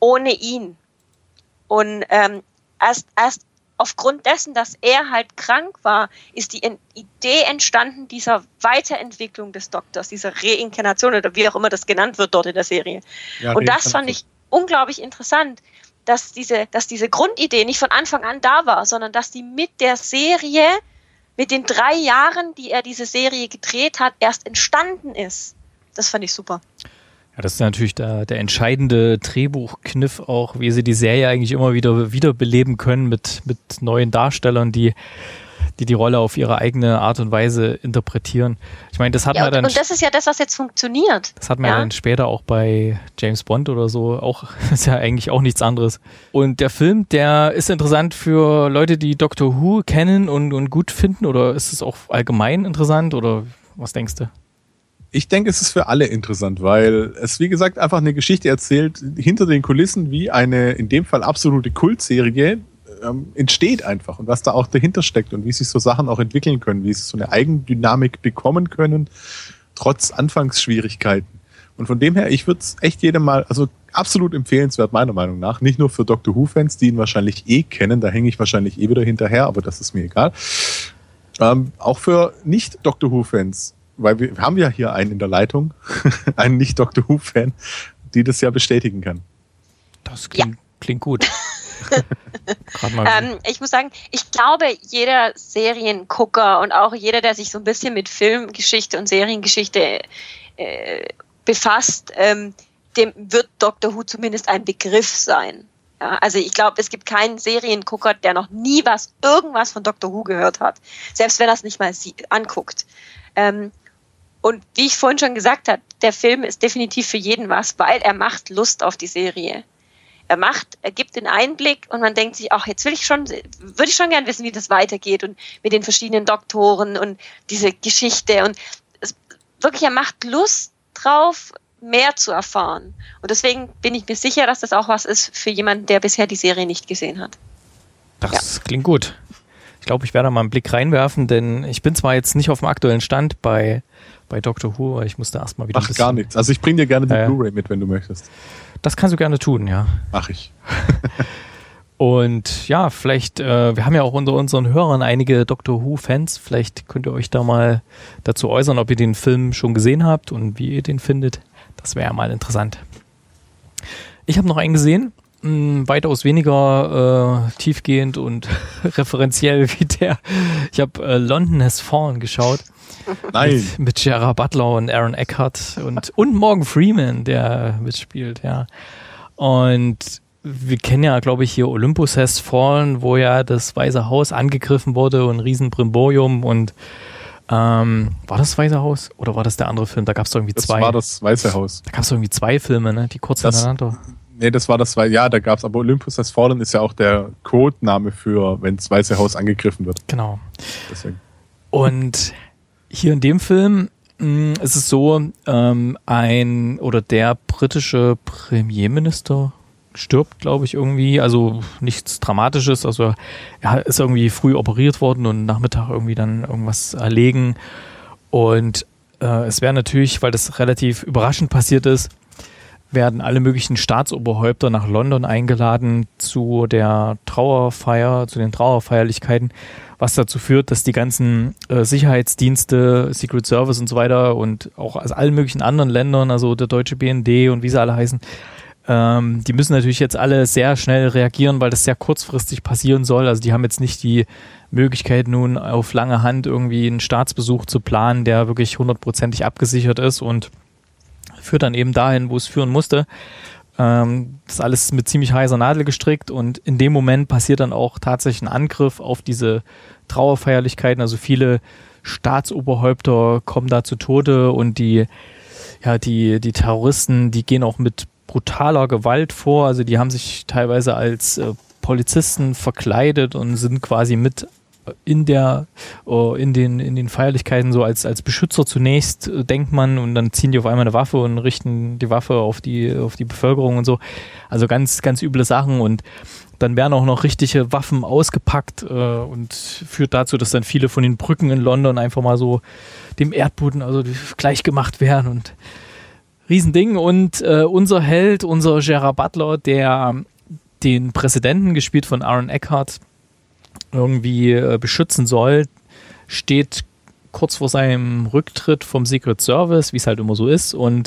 B: ohne ihn. Und erst aufgrund dessen, dass er halt krank war, ist die Idee entstanden dieser Weiterentwicklung des Doktors, dieser Reinkarnation oder wie auch immer das genannt wird dort in der Serie. Ja, und das fand ich unglaublich interessant, dass diese Grundidee nicht von Anfang an da war, sondern dass die mit der Serie, mit den 3 Jahren, die er diese Serie gedreht hat, erst entstanden ist. Das fand ich super.
C: Ja, das ist natürlich der entscheidende Drehbuchkniff auch, wie sie die Serie eigentlich immer wieder beleben können mit neuen Darstellern, die Rolle auf ihre eigene Art und Weise interpretieren. Ich meine, das hat man dann...
B: Und das ist ja das, was jetzt funktioniert.
C: Das hat man ja dann später auch bei James Bond oder so, auch ist ja eigentlich auch nichts anderes. Und der Film, der ist interessant für Leute, die Doctor Who kennen und gut finden, oder ist es auch allgemein interessant, oder was denkst du?
E: Ich denke, es ist für alle interessant, weil es, wie gesagt, einfach eine Geschichte erzählt, hinter den Kulissen, wie eine, in dem Fall absolute Kultserie entsteht einfach und was da auch dahinter steckt und wie sich so Sachen auch entwickeln können, wie sie so eine Eigendynamik bekommen können, trotz Anfangsschwierigkeiten. Und von dem her, ich würde es echt jedem mal, also absolut empfehlenswert meiner Meinung nach, nicht nur für Doctor Who-Fans, die ihn wahrscheinlich kennen, da hänge ich wahrscheinlich wieder hinterher, aber das ist mir egal. Auch für Nicht-Doctor Who-Fans, weil wir haben ja hier einen in der Leitung, einen Nicht-Doctor Who-Fan, die das ja bestätigen kann.
C: Das klingt gut.
B: Ich muss sagen, ich glaube, jeder Seriengucker und auch jeder, der sich so ein bisschen mit Filmgeschichte und Seriengeschichte befasst, dem wird Doctor Who zumindest ein Begriff sein. Ja, also ich glaube, es gibt keinen Seriengucker, der noch nie irgendwas von Doctor Who gehört hat, selbst wenn er es nicht mal anguckt. Und wie ich vorhin schon gesagt habe, der Film ist definitiv für jeden was, weil er macht Lust auf die Serie. Er gibt den Einblick und man denkt sich, ach, jetzt würde ich schon gern wissen, wie das weitergeht und mit den verschiedenen Doktoren und diese Geschichte und er macht Lust drauf, mehr zu erfahren. Und deswegen bin ich mir sicher, dass das auch was ist für jemanden, der bisher die Serie nicht gesehen hat.
C: Das klingt gut. Ich glaube, ich werde mal einen Blick reinwerfen, denn ich bin zwar jetzt nicht auf dem aktuellen Stand bei Doctor Who, aber ich musste erstmal wieder
E: gar nichts. Also ich bringe dir gerne die Blu-ray mit, wenn du möchtest.
C: Das kannst du gerne tun, ja.
E: Mach ich.
C: Und ja, vielleicht, wir haben ja auch unter unseren Hörern einige Doctor Who-Fans. Vielleicht könnt ihr euch da mal dazu äußern, ob ihr den Film schon gesehen habt und wie ihr den findet. Das wäre ja mal interessant. Ich habe noch einen gesehen, weitaus weniger tiefgehend und referenziell wie der. Ich habe London Has Fallen geschaut.
E: Nein.
C: Mit Gerard Butler und Aaron Eckhart und Morgan Freeman, der mitspielt, ja. Und wir kennen ja, glaube ich, hier Olympus Has Fallen, wo ja das Weiße Haus angegriffen wurde und ein Riesen-Brimborium und war das Weiße Haus oder war das der andere Film? Da gab es irgendwie 2.
E: Das war das Weiße Haus.
C: Da gab es irgendwie 2 Filme, ne? Die kurz hintereinander.
E: Nee, das war das, ja, da gab es, aber Olympus Has Fallen ist ja auch der Codename für, wenn das Weiße Haus angegriffen wird.
C: Genau.
E: Deswegen.
C: Und hier in dem Film ist es so, der britische Premierminister stirbt, glaube ich, irgendwie, also nichts Dramatisches, also er ist irgendwie früh operiert worden und Nachmittag irgendwie dann irgendwas erlegen und es wäre natürlich, weil das relativ überraschend passiert ist, werden alle möglichen Staatsoberhäupter nach London eingeladen zu den Trauerfeierlichkeiten, was dazu führt, dass die ganzen Sicherheitsdienste, Secret Service und so weiter und auch aus allen möglichen anderen Ländern, also der deutsche BND und wie sie alle heißen, die müssen natürlich jetzt alle sehr schnell reagieren, weil das sehr kurzfristig passieren soll. Also die haben jetzt nicht die Möglichkeit, nun auf lange Hand irgendwie einen Staatsbesuch zu planen, der wirklich 100%ig abgesichert ist und führt dann eben dahin, wo es führen musste. Das ist alles mit ziemlich heißer Nadel gestrickt und in dem Moment passiert dann auch tatsächlich ein Angriff auf diese Trauerfeierlichkeiten. Also viele Staatsoberhäupter kommen da zu Tode und die Terroristen, die gehen auch mit brutaler Gewalt vor. Also die haben sich teilweise als Polizisten verkleidet und sind quasi mit in den Feierlichkeiten so als Beschützer zunächst, denkt man, und dann ziehen die auf einmal eine Waffe und richten die Waffe auf die Bevölkerung und so. Also ganz, ganz üble Sachen und dann werden auch noch richtige Waffen ausgepackt und führt dazu, dass dann viele von den Brücken in London einfach mal so dem Erdboden also gleich gemacht werden und Riesending. Und unser Held, unser Gerard Butler, der den Präsidenten, gespielt von Aaron Eckhart, irgendwie beschützen soll, steht kurz vor seinem Rücktritt vom Secret Service, wie es halt immer so ist, und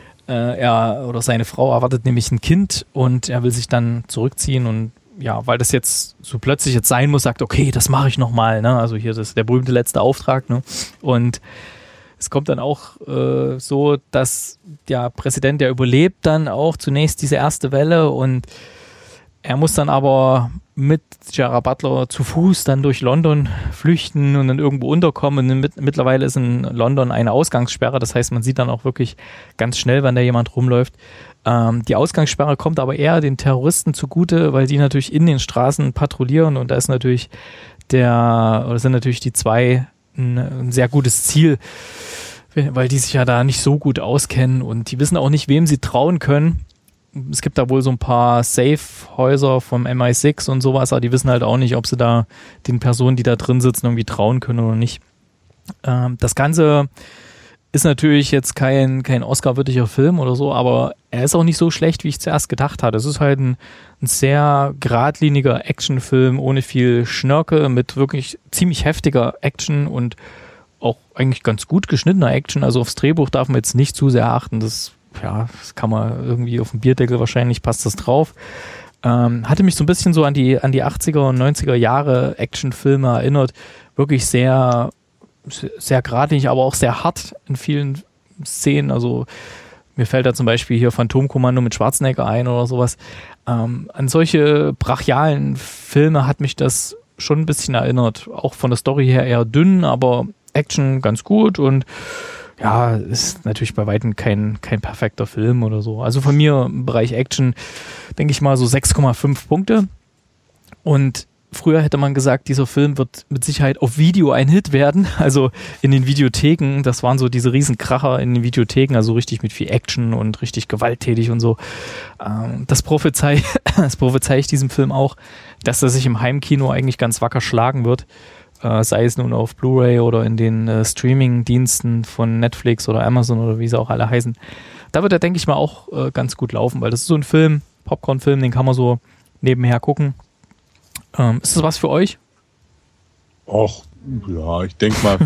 C: er oder seine Frau erwartet nämlich ein Kind und er will sich dann zurückziehen und ja, weil das jetzt so plötzlich jetzt sein muss, sagt, okay, das mache ich nochmal, ne? Also hier, das ist der berühmte letzte Auftrag, ne? Und es kommt dann auch so, dass der Präsident, der überlebt dann auch zunächst diese erste Welle und er muss dann aber mit Gerard Butler zu Fuß dann durch London flüchten und dann irgendwo unterkommen. Und mittlerweile ist in London eine Ausgangssperre. Das heißt, man sieht dann auch wirklich ganz schnell, wenn da jemand rumläuft. Die Ausgangssperre kommt aber eher den Terroristen zugute, weil die natürlich in den Straßen patrouillieren und da ist natürlich sind natürlich die zwei ein sehr gutes Ziel, weil die sich ja da nicht so gut auskennen und die wissen auch nicht, wem sie trauen können. Es gibt da wohl so ein paar Safe-Häuser vom MI6 und sowas, aber die wissen halt auch nicht, ob sie da den Personen, die da drin sitzen, irgendwie trauen können oder nicht. Das Ganze ist natürlich jetzt kein Oscar-würdiger Film oder so, aber er ist auch nicht so schlecht, wie ich zuerst gedacht hatte. Es ist halt ein sehr geradliniger Actionfilm ohne viel Schnörkel, mit wirklich ziemlich heftiger Action und auch eigentlich ganz gut geschnittener Action. Also aufs Drehbuch darf man jetzt nicht zu sehr achten. Das kann man irgendwie auf dem Bierdeckel wahrscheinlich, passt das drauf. Hatte mich so ein bisschen so an die 80er und 90er Jahre Actionfilme erinnert. Wirklich sehr, sehr geradlinig, aber auch sehr hart in vielen Szenen. Also mir fällt da zum Beispiel hier Phantomkommando mit Schwarzenegger ein oder sowas. An solche brachialen Filme hat mich das schon ein bisschen erinnert. Auch von der Story her eher dünn, aber Action ganz gut und ja, ist natürlich bei weitem kein perfekter Film oder so. Also von mir im Bereich Action denke ich mal so 6,5 Punkte. Und früher hätte man gesagt, dieser Film wird mit Sicherheit auf Video ein Hit werden. Also in den Videotheken, das waren so diese Riesenkracher in den Videotheken, also richtig mit viel Action und richtig gewalttätig und so. Das prophezei ich diesem Film auch, dass er sich im Heimkino eigentlich ganz wacker schlagen wird. Sei es nun auf Blu-ray oder in den Streaming-Diensten von Netflix oder Amazon oder wie sie auch alle heißen. Da wird er, denke ich mal, auch ganz gut laufen, weil das ist so ein Film, Popcorn-Film, den kann man so nebenher gucken. Ist das was für euch?
E: Och, ja, ich denke mal,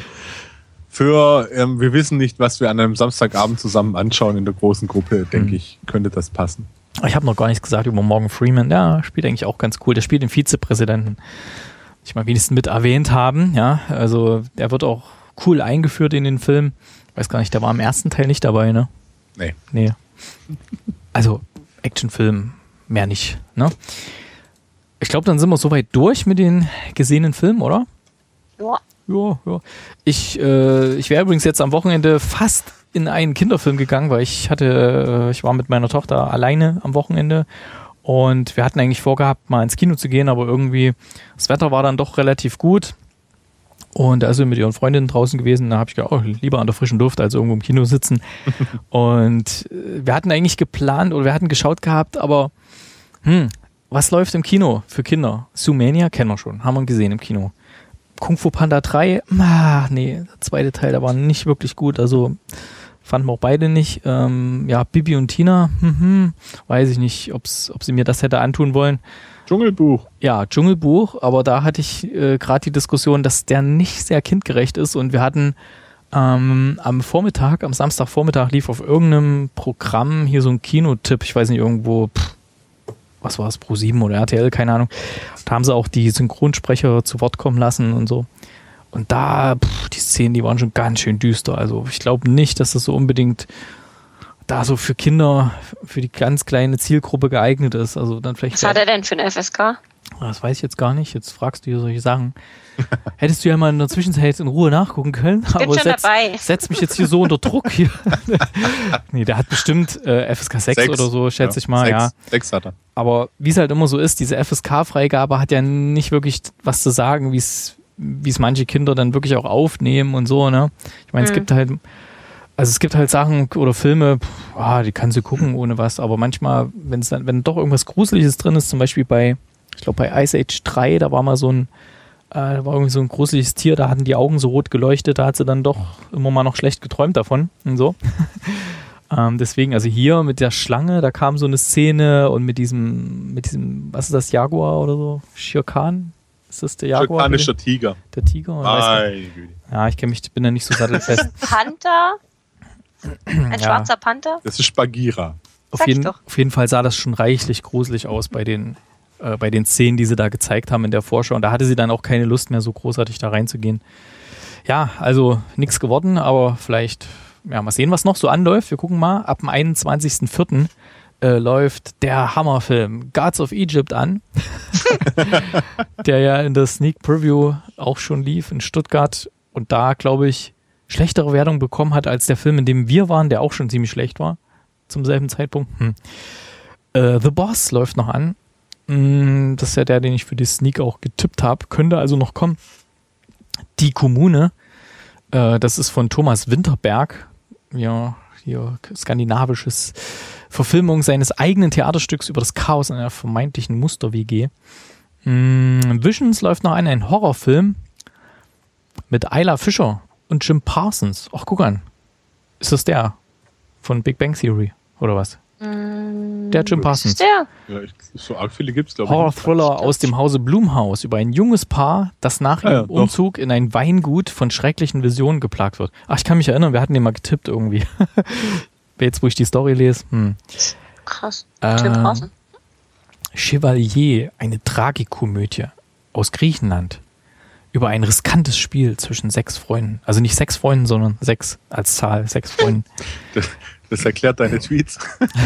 E: wir wissen nicht, was wir an einem Samstagabend zusammen anschauen in der großen Gruppe, denke ich, könnte das passen.
C: Ich habe noch gar nichts gesagt über Morgan Freeman. Der spielt eigentlich auch ganz cool. Der spielt den Vizepräsidenten. Ich mal wenigstens mit erwähnt haben, ja, also der wird auch cool eingeführt in den Film. Ich weiß gar nicht, der war im ersten Teil nicht dabei, ne? Nee. Also Actionfilm, mehr nicht, ne? Ich glaube, dann sind wir soweit durch mit den gesehenen Filmen, oder? Ja. Ich wäre übrigens jetzt am Wochenende fast in einen Kinderfilm gegangen, weil ich war mit meiner Tochter alleine am Wochenende. Und wir hatten eigentlich vorgehabt, mal ins Kino zu gehen, aber irgendwie das Wetter war dann doch relativ gut. Und da ist sie mit ihren Freundinnen draußen gewesen. Da habe ich gedacht, lieber an der frischen Luft als irgendwo im Kino sitzen. Und wir hatten eigentlich geplant oder wir hatten geschaut gehabt, aber was läuft im Kino für Kinder? Zoomania kennen wir schon, haben wir gesehen im Kino. Kung Fu Panda 3, der zweite Teil, der war nicht wirklich gut, also fanden wir auch beide nicht. Bibi und Tina, weiß ich nicht, ob sie mir das hätte antun wollen.
E: Dschungelbuch. Ja,
C: Dschungelbuch, aber da hatte ich gerade die Diskussion, dass der nicht sehr kindgerecht ist und wir hatten am Samstagvormittag lief auf irgendeinem Programm hier so ein Kinotipp, ich weiß nicht, irgendwo, was war es, Pro7 oder RTL, keine Ahnung. Da haben sie auch die Synchronsprecher zu Wort kommen lassen und so. Und da, die Szenen, die waren schon ganz schön düster. Also ich glaube nicht, dass das so unbedingt da so für Kinder, für die ganz kleine Zielgruppe geeignet ist. Also dann vielleicht.
B: Was hat er denn für eine FSK?
C: Das weiß ich jetzt gar nicht. Jetzt fragst du hier solche Sachen. Hättest du ja mal in der Zwischenzeit in Ruhe nachgucken können. Aber setz mich jetzt hier so unter Druck hier. Nee, der hat bestimmt FSK 6 oder so, schätze ich mal.
E: 6,
C: ja.
E: 6 hat er.
C: Aber wie es halt immer so ist, diese FSK-Freigabe hat ja nicht wirklich was zu sagen, wie es manche Kinder dann wirklich auch aufnehmen und so, ne? Ich meine, es gibt halt Sachen oder Filme, die kannst du gucken ohne was, aber manchmal, wenn doch irgendwas Gruseliges drin ist, zum Beispiel bei Ice Age 3, da war irgendwie so ein gruseliges Tier, da hatten die Augen so rot geleuchtet, da hat sie dann doch immer mal noch schlecht geträumt davon und so. Deswegen, also hier mit der Schlange, da kam so eine Szene und mit diesem, was ist das, Jaguar oder so? Shere Khan? Ist das der Jaguar?
E: Schirkanischer Tiger.
C: Der Tiger?
E: Meine Güte.
C: Ja, ich bin da nicht so sattelfest.
B: Panther? Ein schwarzer Panther?
E: Das ist Bagheera.
C: Auf jeden Fall sah das schon reichlich gruselig aus bei den Szenen, die sie da gezeigt haben in der Vorschau. Und da hatte sie dann auch keine Lust mehr, so großartig da reinzugehen. Ja, also nichts geworden, aber vielleicht, ja, mal sehen, was noch so anläuft. Wir gucken mal, ab dem 21.04. Läuft der Hammerfilm Gods of Egypt an, der ja in der Sneak Preview auch schon lief in Stuttgart und da, glaube ich, schlechtere Wertung bekommen hat als der Film, in dem wir waren, der auch schon ziemlich schlecht war zum selben Zeitpunkt. The Boss läuft noch an. Das ist ja der, den ich für die Sneak auch getippt habe. Könnte also noch kommen. Die Kommune, das ist von Thomas Winterberg. Ja, hier skandinavisches Verfilmung seines eigenen Theaterstücks über das Chaos in einer vermeintlichen Muster-WG. Visions läuft noch an, ein Horrorfilm mit Ayla Fischer und Jim Parsons. Ach, guck an. Ist das der von Big Bang Theory oder was? Der Jim Parsons.
B: Der?
E: Ja, so arg viele gibt es, glaube ich.
C: Horror-Thriller aus dem Hause Blumhaus über ein junges Paar, das nach ihrem Umzug in ein Weingut von schrecklichen Visionen geplagt wird. Ach, ich kann mich erinnern, wir hatten den mal getippt irgendwie. Jetzt, wo ich die Story lese.
B: Krass. Jim Parsons.
C: Chevalier, eine Tragikomödie aus Griechenland. Über ein riskantes Spiel zwischen 6 Freunden. Also nicht 6 Freunden, sondern 6 als Zahl, 6 Freunden.
E: Das erklärt deine Tweets.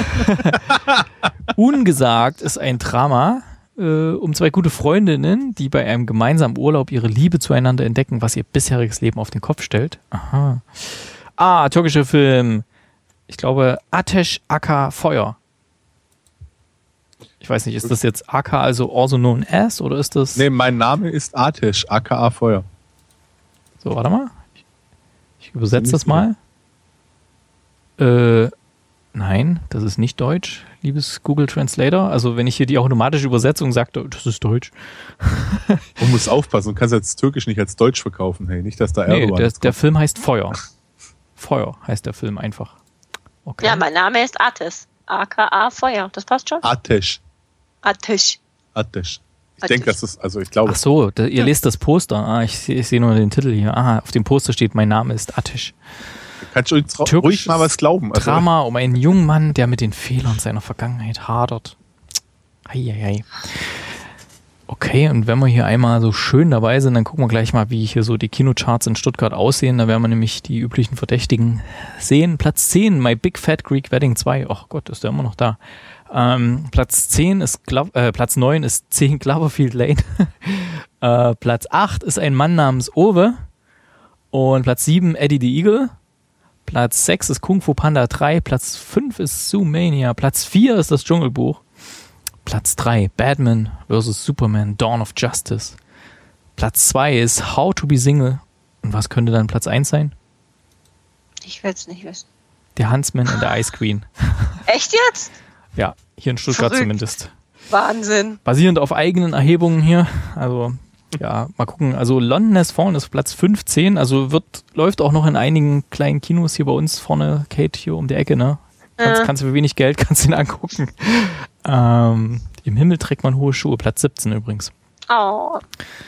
C: Ungesagt ist ein Drama um 2 gute Freundinnen, die bei einem gemeinsamen Urlaub ihre Liebe zueinander entdecken, was ihr bisheriges Leben auf den Kopf stellt. Aha. Türkischer Film. Ich glaube, Ateş Aka Feuer. Ich weiß nicht, ist das jetzt Aka, also also known as, oder ist das...
E: Nee, mein Name ist Ateş, aka Feuer.
C: So, warte mal. Ich übersetze das mal. Nein, das ist nicht Deutsch, liebes Google Translator. Also wenn ich hier die automatische Übersetzung sage, das ist Deutsch.
E: Man muss aufpassen, du kannst jetzt Türkisch nicht als Deutsch verkaufen. Hey, nicht, dass da
C: Erdogan der Film heißt Feuer. Feuer heißt der Film einfach. Okay.
B: Ja, mein Name ist Ateş, aka Feuer. Das passt schon?
E: Ateş.
B: Ateş.
E: Ich denke, das ist, also ich glaube...
C: Ach so, ihr lest das Poster. Ich sehe nur den Titel hier. Aha, auf dem Poster steht, mein Name ist Ateş.
E: Kannst du uns ruhig mal was glauben.
C: Also Drama um einen jungen Mann, der mit den Fehlern seiner Vergangenheit hadert. Eieiei. Okay, und wenn wir hier einmal so schön dabei sind, dann gucken wir gleich mal, wie hier so die Kinocharts in Stuttgart aussehen. Da werden wir nämlich die üblichen Verdächtigen sehen. Platz 10, My Big Fat Greek Wedding 2. Ach Gott, ist der immer noch da. Platz 9 ist 10 Cloverfield Lane. Platz 8 ist ein Mann namens Owe. Und Platz 7 Eddie the Eagle. Platz 6 ist Kung Fu Panda 3. Platz 5 ist Zoomania. Platz 4 ist das Dschungelbuch. Platz 3 Batman vs. Superman Dawn of Justice. Platz 2 ist How to be Single. Und was könnte dann Platz 1 sein?
B: Ich will es nicht wissen.
C: Der Huntsman and the Ice Queen.
B: Echt jetzt?
C: Ja, hier in Stuttgart
B: Verrückt.
C: Zumindest.
B: Wahnsinn.
C: Basierend auf eigenen Erhebungen hier. Also, ja, mal gucken. Also London Has Fallen ist Platz 15. Also läuft auch noch in einigen kleinen Kinos hier bei uns vorne, Kate, hier um die Ecke, ne? Kannst du für wenig Geld, kannst du ihn angucken. Im Himmel trägt man hohe Schuhe. Platz 17 übrigens.
B: Oh.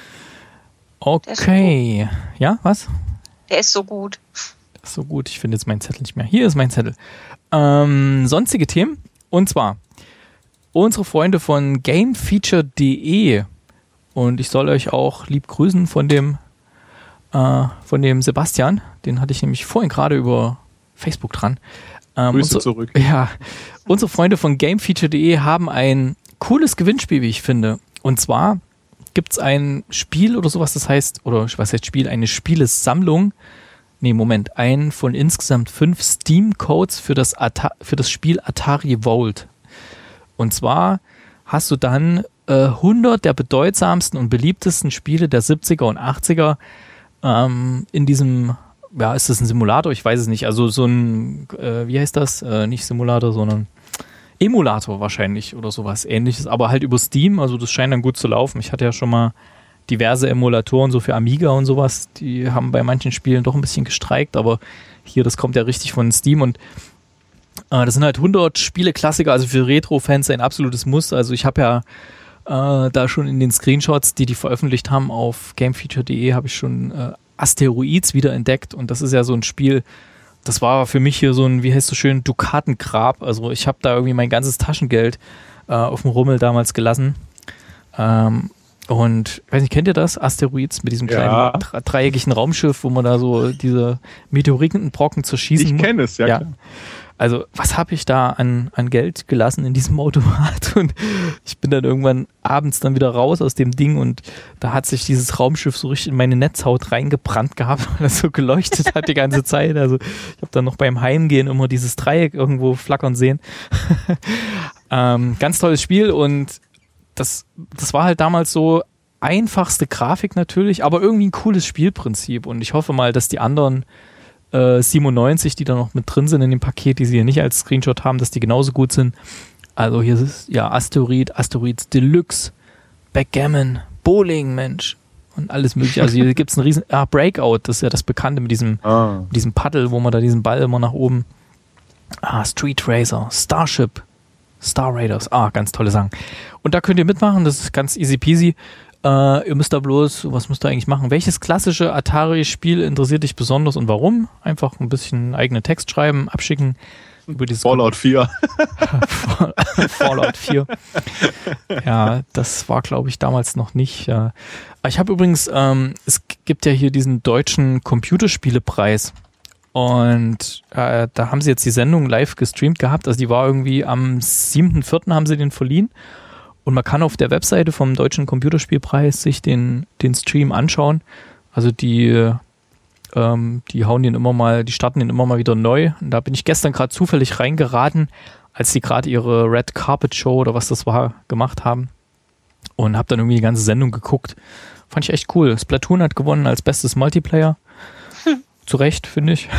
C: Okay. Ja, was?
B: Der ist so gut.
C: Das ist so gut. Ich finde jetzt meinen Zettel nicht mehr. Hier ist mein Zettel. Sonstige Themen. Und zwar unsere Freunde von gamefeature.de. Und ich soll euch auch lieb grüßen von dem Sebastian. Den hatte ich nämlich vorhin gerade über Facebook dran.
E: Grüße zurück.
C: Ja, unsere Freunde von gamefeature.de haben ein cooles Gewinnspiel, wie ich finde. Und zwar gibt es ein Spiel oder sowas, das heißt, oder was heißt Spiel, eine Spielesammlung. Nee, Moment, ein von insgesamt 5 Steam-Codes für das Spiel Atari Volt. Und zwar hast du dann 100 der bedeutsamsten und beliebtesten Spiele der 70er und 80er in diesem, ja, ist das ein Simulator? Ich weiß es nicht. Also so ein, wie heißt das? Nicht Simulator, sondern Emulator wahrscheinlich oder sowas Ähnliches, aber halt über Steam. Also das scheint dann gut zu laufen. Ich hatte ja schon mal diverse Emulatoren so für Amiga und sowas. Die haben bei manchen Spielen doch ein bisschen gestreikt, aber hier, das kommt ja richtig von Steam und Das sind halt 100 Spiele-Klassiker, also für Retro-Fans ein absolutes Muss. Also ich habe ja da schon in den Screenshots, die veröffentlicht haben auf gamefeature.de, habe ich schon Asteroids wieder entdeckt. Und das ist ja so ein Spiel, das war für mich hier so ein, wie heißt es so schön, Dukatengrab. Also ich habe da irgendwie mein ganzes Taschengeld auf dem Rummel damals gelassen. Und, ich weiß nicht, kennt ihr das? Asteroids mit diesem kleinen dreieckigen Raumschiff, wo man da so diese Meteoritenbrocken zerschießen muss?
E: Ich kenne es, ja klar.
C: Also, was habe ich da an Geld gelassen in diesem Automat? Und ich bin dann irgendwann abends dann wieder raus aus dem Ding und da hat sich dieses Raumschiff so richtig in meine Netzhaut reingebrannt gehabt, weil das so geleuchtet hat die ganze Zeit. Also, ich habe dann noch beim Heimgehen immer dieses Dreieck irgendwo flackern sehen. Ganz tolles Spiel und das war halt damals so einfachste Grafik natürlich, aber irgendwie ein cooles Spielprinzip und ich hoffe mal, dass die anderen 97, die da noch mit drin sind in dem Paket, die sie hier nicht als Screenshot haben, dass die genauso gut sind. Also hier ist es, ja, Asteroids Deluxe, Backgammon, Bowling, Mensch und alles mögliche. Also hier gibt es einen riesen, Breakout, das ist ja das Bekannte mit diesem Paddel, wo man da diesen Ball immer nach oben, Street Racer, Starship, Star Raiders, ganz tolle Sachen. Und da könnt ihr mitmachen, das ist ganz easy peasy. Ihr müsst da bloß, was müsst ihr eigentlich machen? Welches klassische Atari-Spiel interessiert dich besonders und warum? Einfach ein bisschen eigenen Text schreiben, abschicken. Über dieses
E: Fallout 4.
C: Fallout 4. Ja, das war, glaube ich, damals noch nicht. Ich habe übrigens, es gibt ja hier diesen deutschen Computerspielepreis. Und da haben sie jetzt die Sendung live gestreamt gehabt. Also die war irgendwie am 7.4. haben sie den verliehen. Und man kann auf der Webseite vom Deutschen Computerspielpreis sich den Stream anschauen. Also die hauen den immer mal, die starten den immer mal wieder neu. Und da bin ich gestern gerade zufällig reingeraten, als die gerade ihre Red Carpet Show oder was das war, gemacht haben. Und habe dann irgendwie die ganze Sendung geguckt. Fand ich echt cool. Splatoon hat gewonnen als bestes Multiplayer. Zu Recht, finde ich.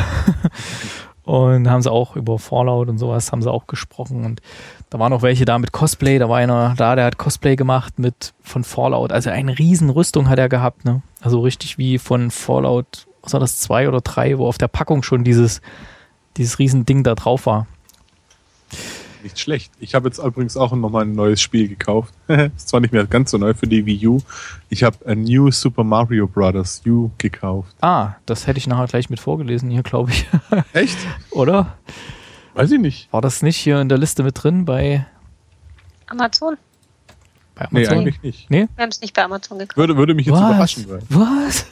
C: Und haben sie auch über Fallout und sowas haben sie auch gesprochen. Und da waren auch welche da mit Cosplay. Da war einer da, der hat Cosplay gemacht von Fallout. Also eine riesen Rüstung hat er gehabt. Ne? Also richtig wie von Fallout, was war das, 2 oder 3, wo auf der Packung schon dieses riesen Ding da drauf war.
E: Nicht schlecht. Ich habe jetzt übrigens auch nochmal ein neues Spiel gekauft. Ist zwar nicht mehr ganz so neu für die Wii U. Ich habe ein New Super Mario Bros. U gekauft.
C: Das hätte ich nachher gleich mit vorgelesen hier, glaube ich.
E: Echt?
C: Oder?
E: Weiß ich nicht.
C: War das nicht hier in der Liste mit drin bei
B: Amazon?
C: Bei Amazon?
E: Nee, eigentlich nicht.
C: Nee?
B: Wir haben es nicht bei Amazon gekauft.
E: Würde mich jetzt überraschen.
C: Was?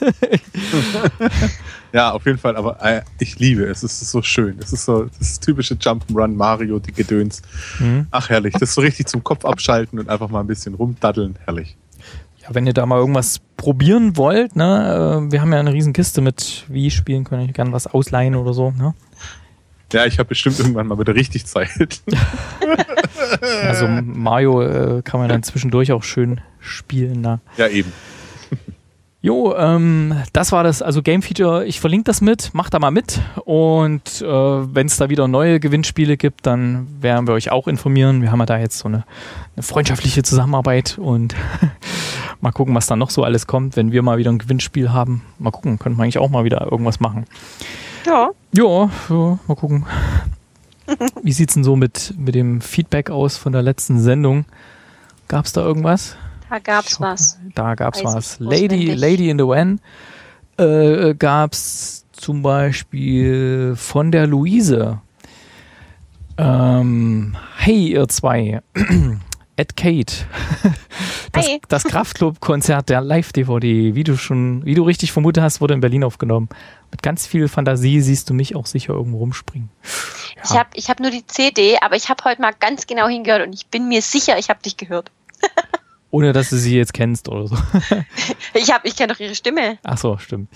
E: Ja, auf jeden Fall, aber ich liebe es. Es ist so schön. Es ist so das typische Jump'n'Run Mario, die Gedöns. Ach, herrlich. Das ist so richtig zum Kopf abschalten und einfach mal ein bisschen rumdaddeln. Herrlich.
C: Ja, wenn ihr da mal irgendwas probieren wollt, ne, wir haben ja eine riesen Kiste mit Wii-Spielen, könnt ihr gerne was ausleihen oder so, ne?
E: Ja, ich habe bestimmt irgendwann mal wieder richtig Zeit.
C: Also Mario kann man dann zwischendurch auch schön spielen. Da.
E: Ja, eben.
C: Jo, das war das, also Game Feature, ich verlinke das mit, macht da mal mit und wenn es da wieder neue Gewinnspiele gibt, dann werden wir euch auch informieren. Wir haben ja da jetzt so eine freundschaftliche Zusammenarbeit und mal gucken, was da noch so alles kommt, wenn wir mal wieder ein Gewinnspiel haben. Mal gucken, können wir eigentlich auch mal wieder irgendwas machen.
B: Ja.
C: Ja, mal gucken. Wie sieht's denn so mit dem Feedback aus von der letzten Sendung? Gab's da irgendwas?
B: Da gab's was.
C: Da gab's
B: Weiß
C: was.
B: ich
C: Lady in the Van gab's zum Beispiel von der Luise. Hey, ihr zwei. Ed Kate. Das Kraftklub-Konzert der Live-DVD, wie du richtig vermutet hast, wurde in Berlin aufgenommen. Mit ganz viel Fantasie siehst du mich auch sicher irgendwo rumspringen. Ja.
B: Ich hab nur die CD, aber ich habe heute mal ganz genau hingehört und ich bin mir sicher, ich habe dich gehört.
C: Ohne, dass du sie jetzt kennst oder so.
B: Ich kenne doch ihre Stimme.
C: Ach so, stimmt.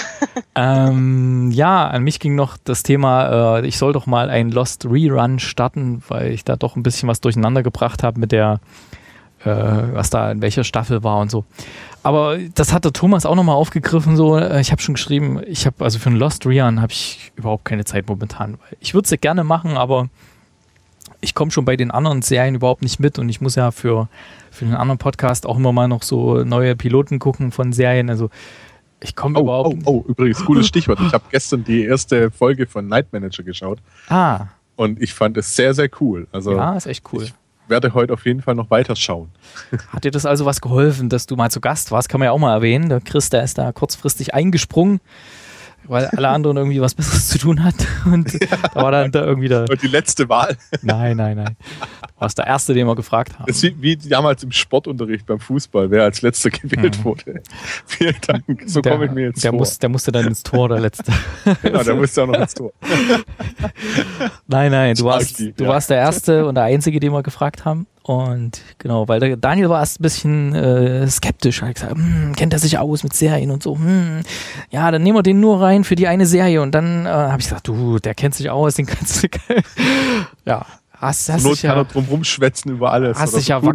C: Ja, an mich ging noch das Thema, ich soll doch mal ein Lost Rerun starten, weil ich da doch ein bisschen was durcheinander gebracht habe mit der, was da in welcher Staffel war und so. Aber das hat der Thomas auch nochmal aufgegriffen, so. Ich habe schon geschrieben, also für einen Lost Rerun habe ich überhaupt keine Zeit momentan. Ich würde es ja gerne machen, aber ich komme schon bei den anderen Serien überhaupt nicht mit und ich muss ja für den anderen Podcast auch immer mal noch so neue Piloten gucken von Serien. Also ich komme überhaupt...
E: übrigens, cooles Stichwort. Ich habe gestern die erste Folge von Night Manager geschaut. Und ich fand es sehr, sehr cool. Also
C: Ja, ist echt cool.
E: Ich werde heute auf jeden Fall noch weiter schauen.
C: Hat dir das also was geholfen, dass du mal zu Gast warst? Kann man ja auch mal erwähnen. Der Chris, der ist da kurzfristig eingesprungen, weil alle anderen irgendwie was Besseres zu tun hatten. Und da war dann da irgendwie der...
E: Und die letzte Wahl.
C: Nein. Du warst der Erste, den wir gefragt haben.
E: Das ist wie damals im Sportunterricht beim Fußball, wer als Letzter gewählt wurde. Vielen Dank. So komme ich mir jetzt vor.
C: Der musste dann ins Tor, der Letzte.
E: Genau, der musste auch noch ins Tor.
C: Nein, du warst der Erste und der Einzige, den wir gefragt haben. Und genau, weil der Daniel war erst ein bisschen skeptisch. Er hat gesagt, kennt er sich aus mit Serien und so. Ja, dann nehmen wir den nur rein für die eine Serie. Und dann habe ich gesagt, du, der kennt sich aus, den kannst du... ja, hast dich ja
E: drum rumschwätzen über alles.
C: Hast dich ja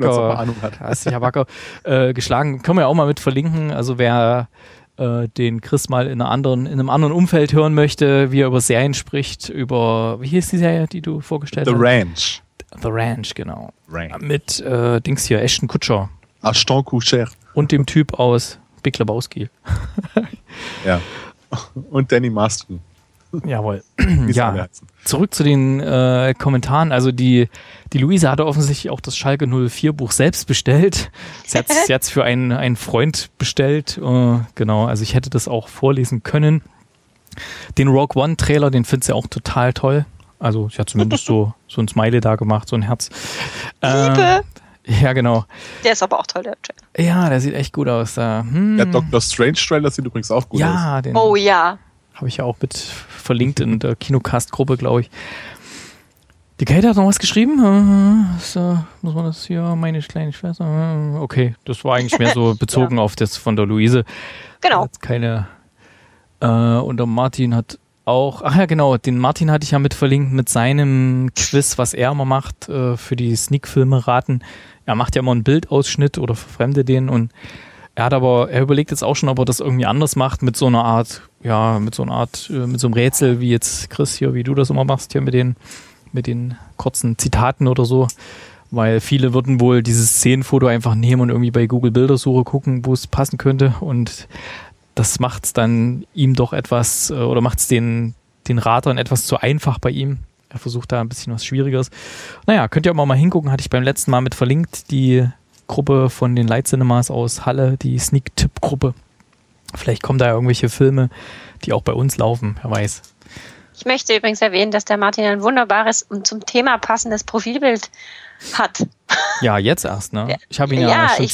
C: wacker geschlagen. Können wir ja auch mal mit verlinken. Also wer den Chris mal in einem anderen Umfeld hören möchte, wie er über Serien spricht, wie hieß die Serie, die du vorgestellt hast? The Ranch, genau. Mit Dings hier, Ashton Kutcher.
E: Ashton Kutcher.
C: Und dem Typ aus Big Lebowski.
E: Ja. Und Danny Masterson.
C: Jawohl. Ja, zurück zu den Kommentaren. Also die Luise hatte offensichtlich auch das Schalke 04 Buch selbst bestellt. Sie hat es für einen Freund bestellt. Genau, also ich hätte das auch vorlesen können. Den Rogue One Trailer, den findet sie auch total toll. Also sie hat zumindest so ein Smiley da gemacht, so ein Herz.
B: Liebe!
C: Ja, genau.
B: Der ist aber auch toll, der Trailer.
C: Ja, der sieht echt gut aus.
E: Der Doctor Strange Trailer sieht übrigens auch gut aus.
C: Ja, den habe ich ja auch mit verlinkt in der Kinocast-Gruppe, glaube ich. Die Kate hat noch was geschrieben. Muss man das hier, meine kleine Schwester. Okay, das war eigentlich mehr so bezogen auf das von der Luise.
B: Genau.
C: Keine. Und der Martin hat auch, genau, den Martin hatte ich ja mit verlinkt mit seinem Quiz, was er immer macht für die Sneak-Filme raten. Er macht ja immer einen Bildausschnitt oder verfremde den und er überlegt jetzt auch schon, ob er das irgendwie anders macht mit so einer Art, mit so einem Rätsel, wie jetzt Chris hier, wie du das immer machst hier mit den kurzen Zitaten oder so. Weil viele würden wohl dieses Szenenfoto einfach nehmen und irgendwie bei Google Bildersuche gucken, wo es passen könnte und das macht es dann ihm doch etwas, oder macht es den Ratern etwas zu einfach bei ihm. Er versucht da ein bisschen was Schwierigeres. Naja, könnt ihr auch mal hingucken, hatte ich beim letzten Mal mit verlinkt, die Gruppe von den Light Cinemas aus Halle, die Sneak-Tipp-Gruppe. Vielleicht kommen da ja irgendwelche Filme, die auch bei uns laufen, wer weiß.
B: Ich möchte übrigens erwähnen, dass der Martin ein wunderbares und zum Thema passendes Profilbild hat.
C: Ja, jetzt erst, ne? Ich habe ihn schon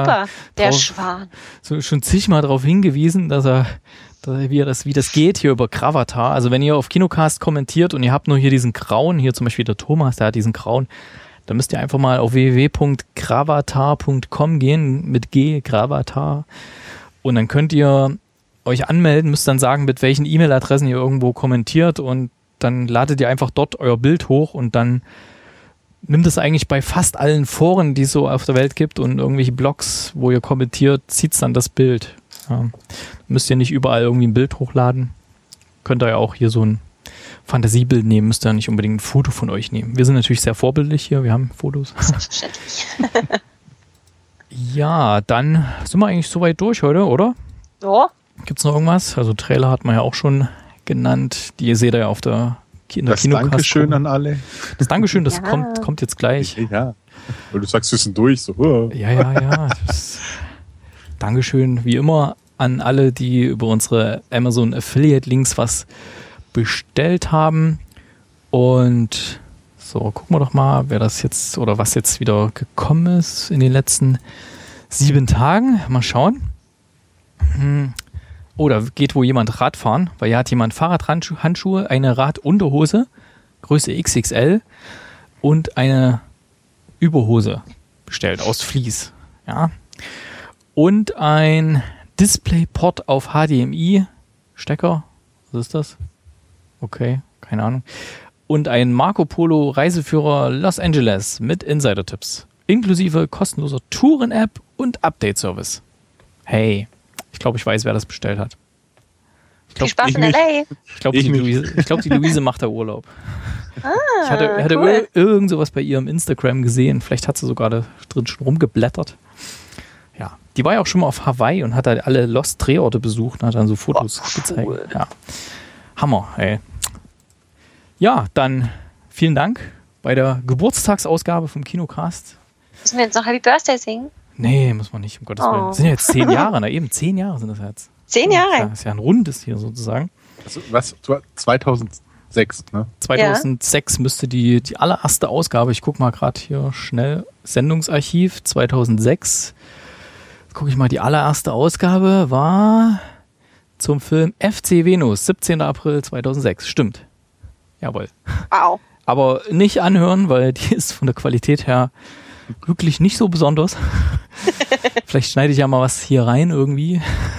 C: zigmal darauf hingewiesen, wie das geht hier über Gravatar. Also wenn ihr auf Kinocast kommentiert und ihr habt nur hier diesen grauen, hier zum Beispiel der Thomas, der hat diesen grauen, dann müsst ihr einfach mal auf www.gravatar.com gehen, mit G, Gravatar. Und dann könnt ihr euch anmelden, müsst dann sagen, mit welchen E-Mail-Adressen ihr irgendwo kommentiert und dann ladet ihr einfach dort euer Bild hoch und dann nimmt es eigentlich bei fast allen Foren, die es so auf der Welt gibt und irgendwelche Blogs, wo ihr kommentiert, zieht es dann das Bild. Ja. Müsst ihr nicht überall irgendwie ein Bild hochladen. Könnt ihr ja auch hier so ein Fantasiebild nehmen, müsst ihr nicht unbedingt ein Foto von euch nehmen. Wir sind natürlich sehr vorbildlich hier, wir haben Fotos.
B: Selbstverständlich.
C: Ja, dann sind wir eigentlich soweit durch heute, oder?
B: Ja.
C: Gibt es noch irgendwas? Also Trailer hat man ja auch schon genannt. Die seht ihr ja in der Kinocast.
E: Dankeschön an alle.
C: Das Dankeschön, das kommt jetzt gleich.
E: Ja, weil du sagst, wir sind durch. So.
C: Ja. Dankeschön, wie immer, an alle, die über unsere Amazon Affiliate Links was bestellt haben. Und so, gucken wir doch mal, wer das jetzt oder was jetzt wieder gekommen ist in den letzten 7 Tagen. Mal schauen. Oh, da geht wohl jemand Radfahren, weil hier hat jemand Fahrradhandschuhe, eine Radunterhose, Größe XXL und eine Überhose bestellt aus Vlies. Ja. Und ein DisplayPort auf HDMI-Stecker. Was ist das? Okay, keine Ahnung. Und ein Marco Polo Reiseführer Los Angeles mit Insider-Tipps. Inklusive kostenloser Touren-App und Update-Service. Hey, ich glaube, ich weiß, wer das bestellt hat.
B: Viel Spaß in L.A.
C: Ich glaube, die Luise macht da Urlaub. Ich hatte
B: cool.
C: irgend sowas bei ihr im Instagram gesehen. Vielleicht hat sie sogar da drin schon rumgeblättert. Ja, die war ja auch schon mal auf Hawaii und hat da alle Lost-Drehorte besucht und hat dann so Fotos gezeigt. Ja. Hammer, ey. Ja, dann vielen Dank bei der Geburtstagsausgabe vom Kinocast.
B: Müssen wir jetzt noch Happy Birthday singen?
C: Nee, muss man nicht, um Gottes Willen. Das sind ja jetzt 10 Jahre, na eben, 10 Jahre sind das jetzt.
B: 10 Jahre?
C: Das ist ja ein rundes hier sozusagen.
E: Also, was? 2006, ne?
C: 2006 müsste die allererste Ausgabe, ich gucke mal gerade hier schnell, Sendungsarchiv 2006. Jetzt gucke ich mal, die allererste Ausgabe war zum Film FC Venus, 17. April 2006. Stimmt. Jawohl.
B: Wow.
C: Aber nicht anhören, weil die ist von der Qualität her wirklich nicht so besonders. Vielleicht schneide ich ja mal was hier rein irgendwie.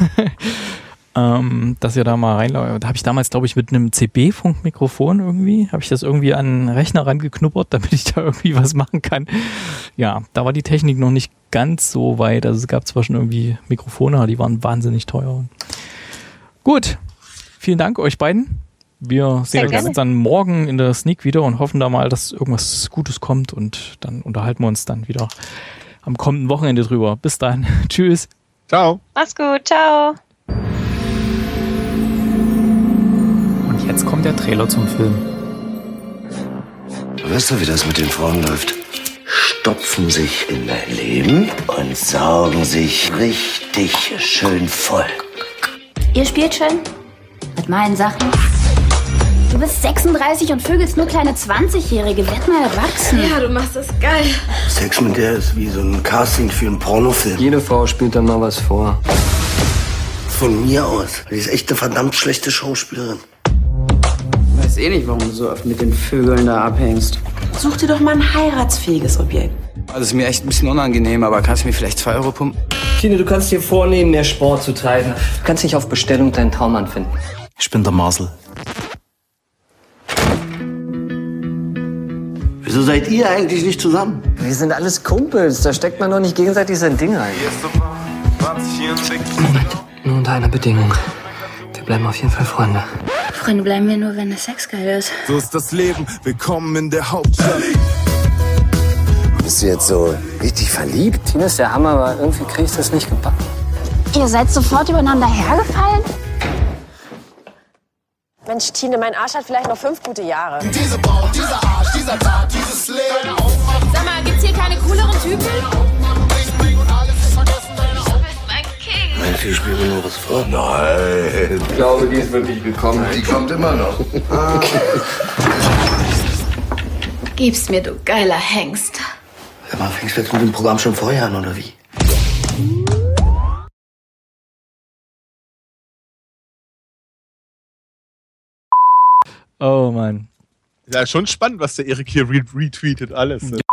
C: Dass ihr da mal reinlaufen. Da habe ich damals, glaube ich, mit einem CB-Funkmikrofon irgendwie, habe ich das irgendwie an einen Rechner rangeknuppert, damit ich da irgendwie was machen kann. Ja, da war die Technik noch nicht ganz so weit. Also es gab zwar schon irgendwie Mikrofone, die waren wahnsinnig teuer. Gut, vielen Dank euch beiden. Wir sehen uns dann morgen in der Sneak wieder und hoffen da mal, dass irgendwas Gutes kommt und dann unterhalten wir uns dann wieder am kommenden Wochenende drüber. Bis dann. Tschüss.
E: Ciao.
B: Mach's gut. Ciao.
C: Und jetzt kommt der Trailer zum Film.
D: Du weißt doch, wie das mit den Frauen läuft. Stopfen sich in dein Leben und saugen sich richtig schön voll.
F: Ihr spielt schön? Mit meinen Sachen? Du bist 36 und vögelst nur kleine 20-Jährige. Werd mal erwachsen.
G: Ja, du machst das geil.
D: Sex mit der ist wie so ein Casting für einen Pornofilm.
H: Jede Frau spielt da mal was vor.
D: Von mir aus. Die ist echt eine verdammt schlechte Schauspielerin.
H: Ich weiß eh nicht, warum du so oft mit den Vögeln da abhängst.
G: Such dir doch mal ein heiratsfähiges Objekt.
H: Das ist mir echt ein bisschen unangenehm, aber kannst du mir vielleicht 2 Euro pumpen?
I: Tine, du kannst dir vornehmen, mehr Sport zu treiben. Du kannst nicht auf Bestellung deinen Traummann finden.
D: Ich bin der Marcel. Wieso seid ihr eigentlich nicht zusammen?
I: Wir sind alles Kumpels, da steckt man doch nicht gegenseitig sein Ding rein. Moment, nur unter einer Bedingung. Wir bleiben auf jeden Fall Freunde.
F: Freunde bleiben wir nur, wenn der Sex geil ist.
J: So ist das Leben, willkommen in der Hauptstadt.
D: Bist du jetzt so richtig verliebt?
I: Tine ist der Hammer, aber irgendwie krieg ich das nicht gepackt.
F: Ihr seid sofort übereinander hergefallen?
G: Mensch, Tine, mein Arsch hat vielleicht noch 5 gute Jahre.
J: Diese Braut, dieser Arsch, dieser Tat, dieses Leben.
G: Sag mal, gibt's hier keine cooleren Typen?
D: Mein Vieh spielt mir nur was vor. Nein.
H: Ich glaube, die ist wirklich willkommen.
D: Die kommt immer noch.
G: Gib's mir, du geiler Hengst.
D: Sag mal, fängst du jetzt mit dem Programm schon vorher an, oder wie?
C: Oh Mann.
E: Ja, schon spannend, was der Erik hier retweetet, alles. Ne?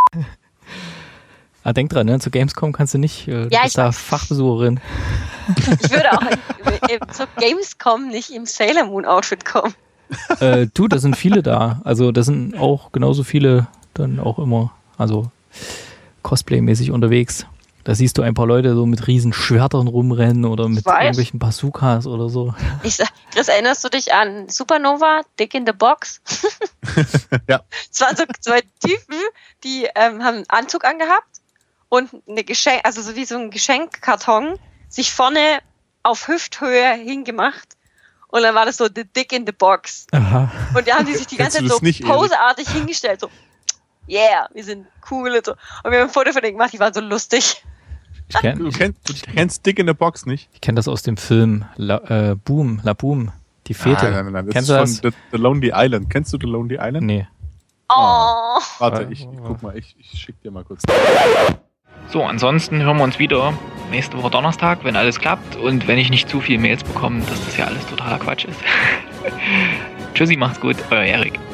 C: Ah, denk dran, ne? Zur Gamescom kannst du nicht, du bist da Fachbesucherin.
B: Ich würde auch zur Gamescom nicht im Sailor Moon Outfit kommen.
C: Du, da sind viele da. Also da sind auch genauso viele dann auch immer, also Cosplay-mäßig unterwegs. Da siehst du ein paar Leute so mit riesen Schwertern rumrennen oder mit irgendwelchen Bazookas oder so.
B: Ich sag, Chris, erinnerst du dich an Supernova, Dick in the Box?
E: Ja.
B: Es waren so 2 Typen, die haben einen Anzug angehabt und eine also so wie so ein Geschenkkarton, sich vorne auf Hüfthöhe hingemacht. Und dann war das so The Dick in the Box.
C: Aha.
B: Und da haben die sich die ganze Zeit so poseartig hingestellt, so yeah, wir sind cool und so. Und wir haben ein Foto von denen gemacht, die waren so lustig.
E: Du kennst Dick in the Box nicht?
C: Ich kenne das aus dem Film La Boom, die Fete.
E: Nein. Das
C: Kennst
E: ist
C: du
E: von The Lonely Island. Kennst du The Lonely Island?
C: Nee.
B: Oh.
E: Warte, ich guck mal, ich schick dir mal kurz.
A: So, ansonsten hören wir uns wieder nächste Woche Donnerstag, wenn alles klappt und wenn ich nicht zu viel Mails bekomme, dass das ja alles totaler Quatsch ist. Tschüssi, macht's gut, euer Erik.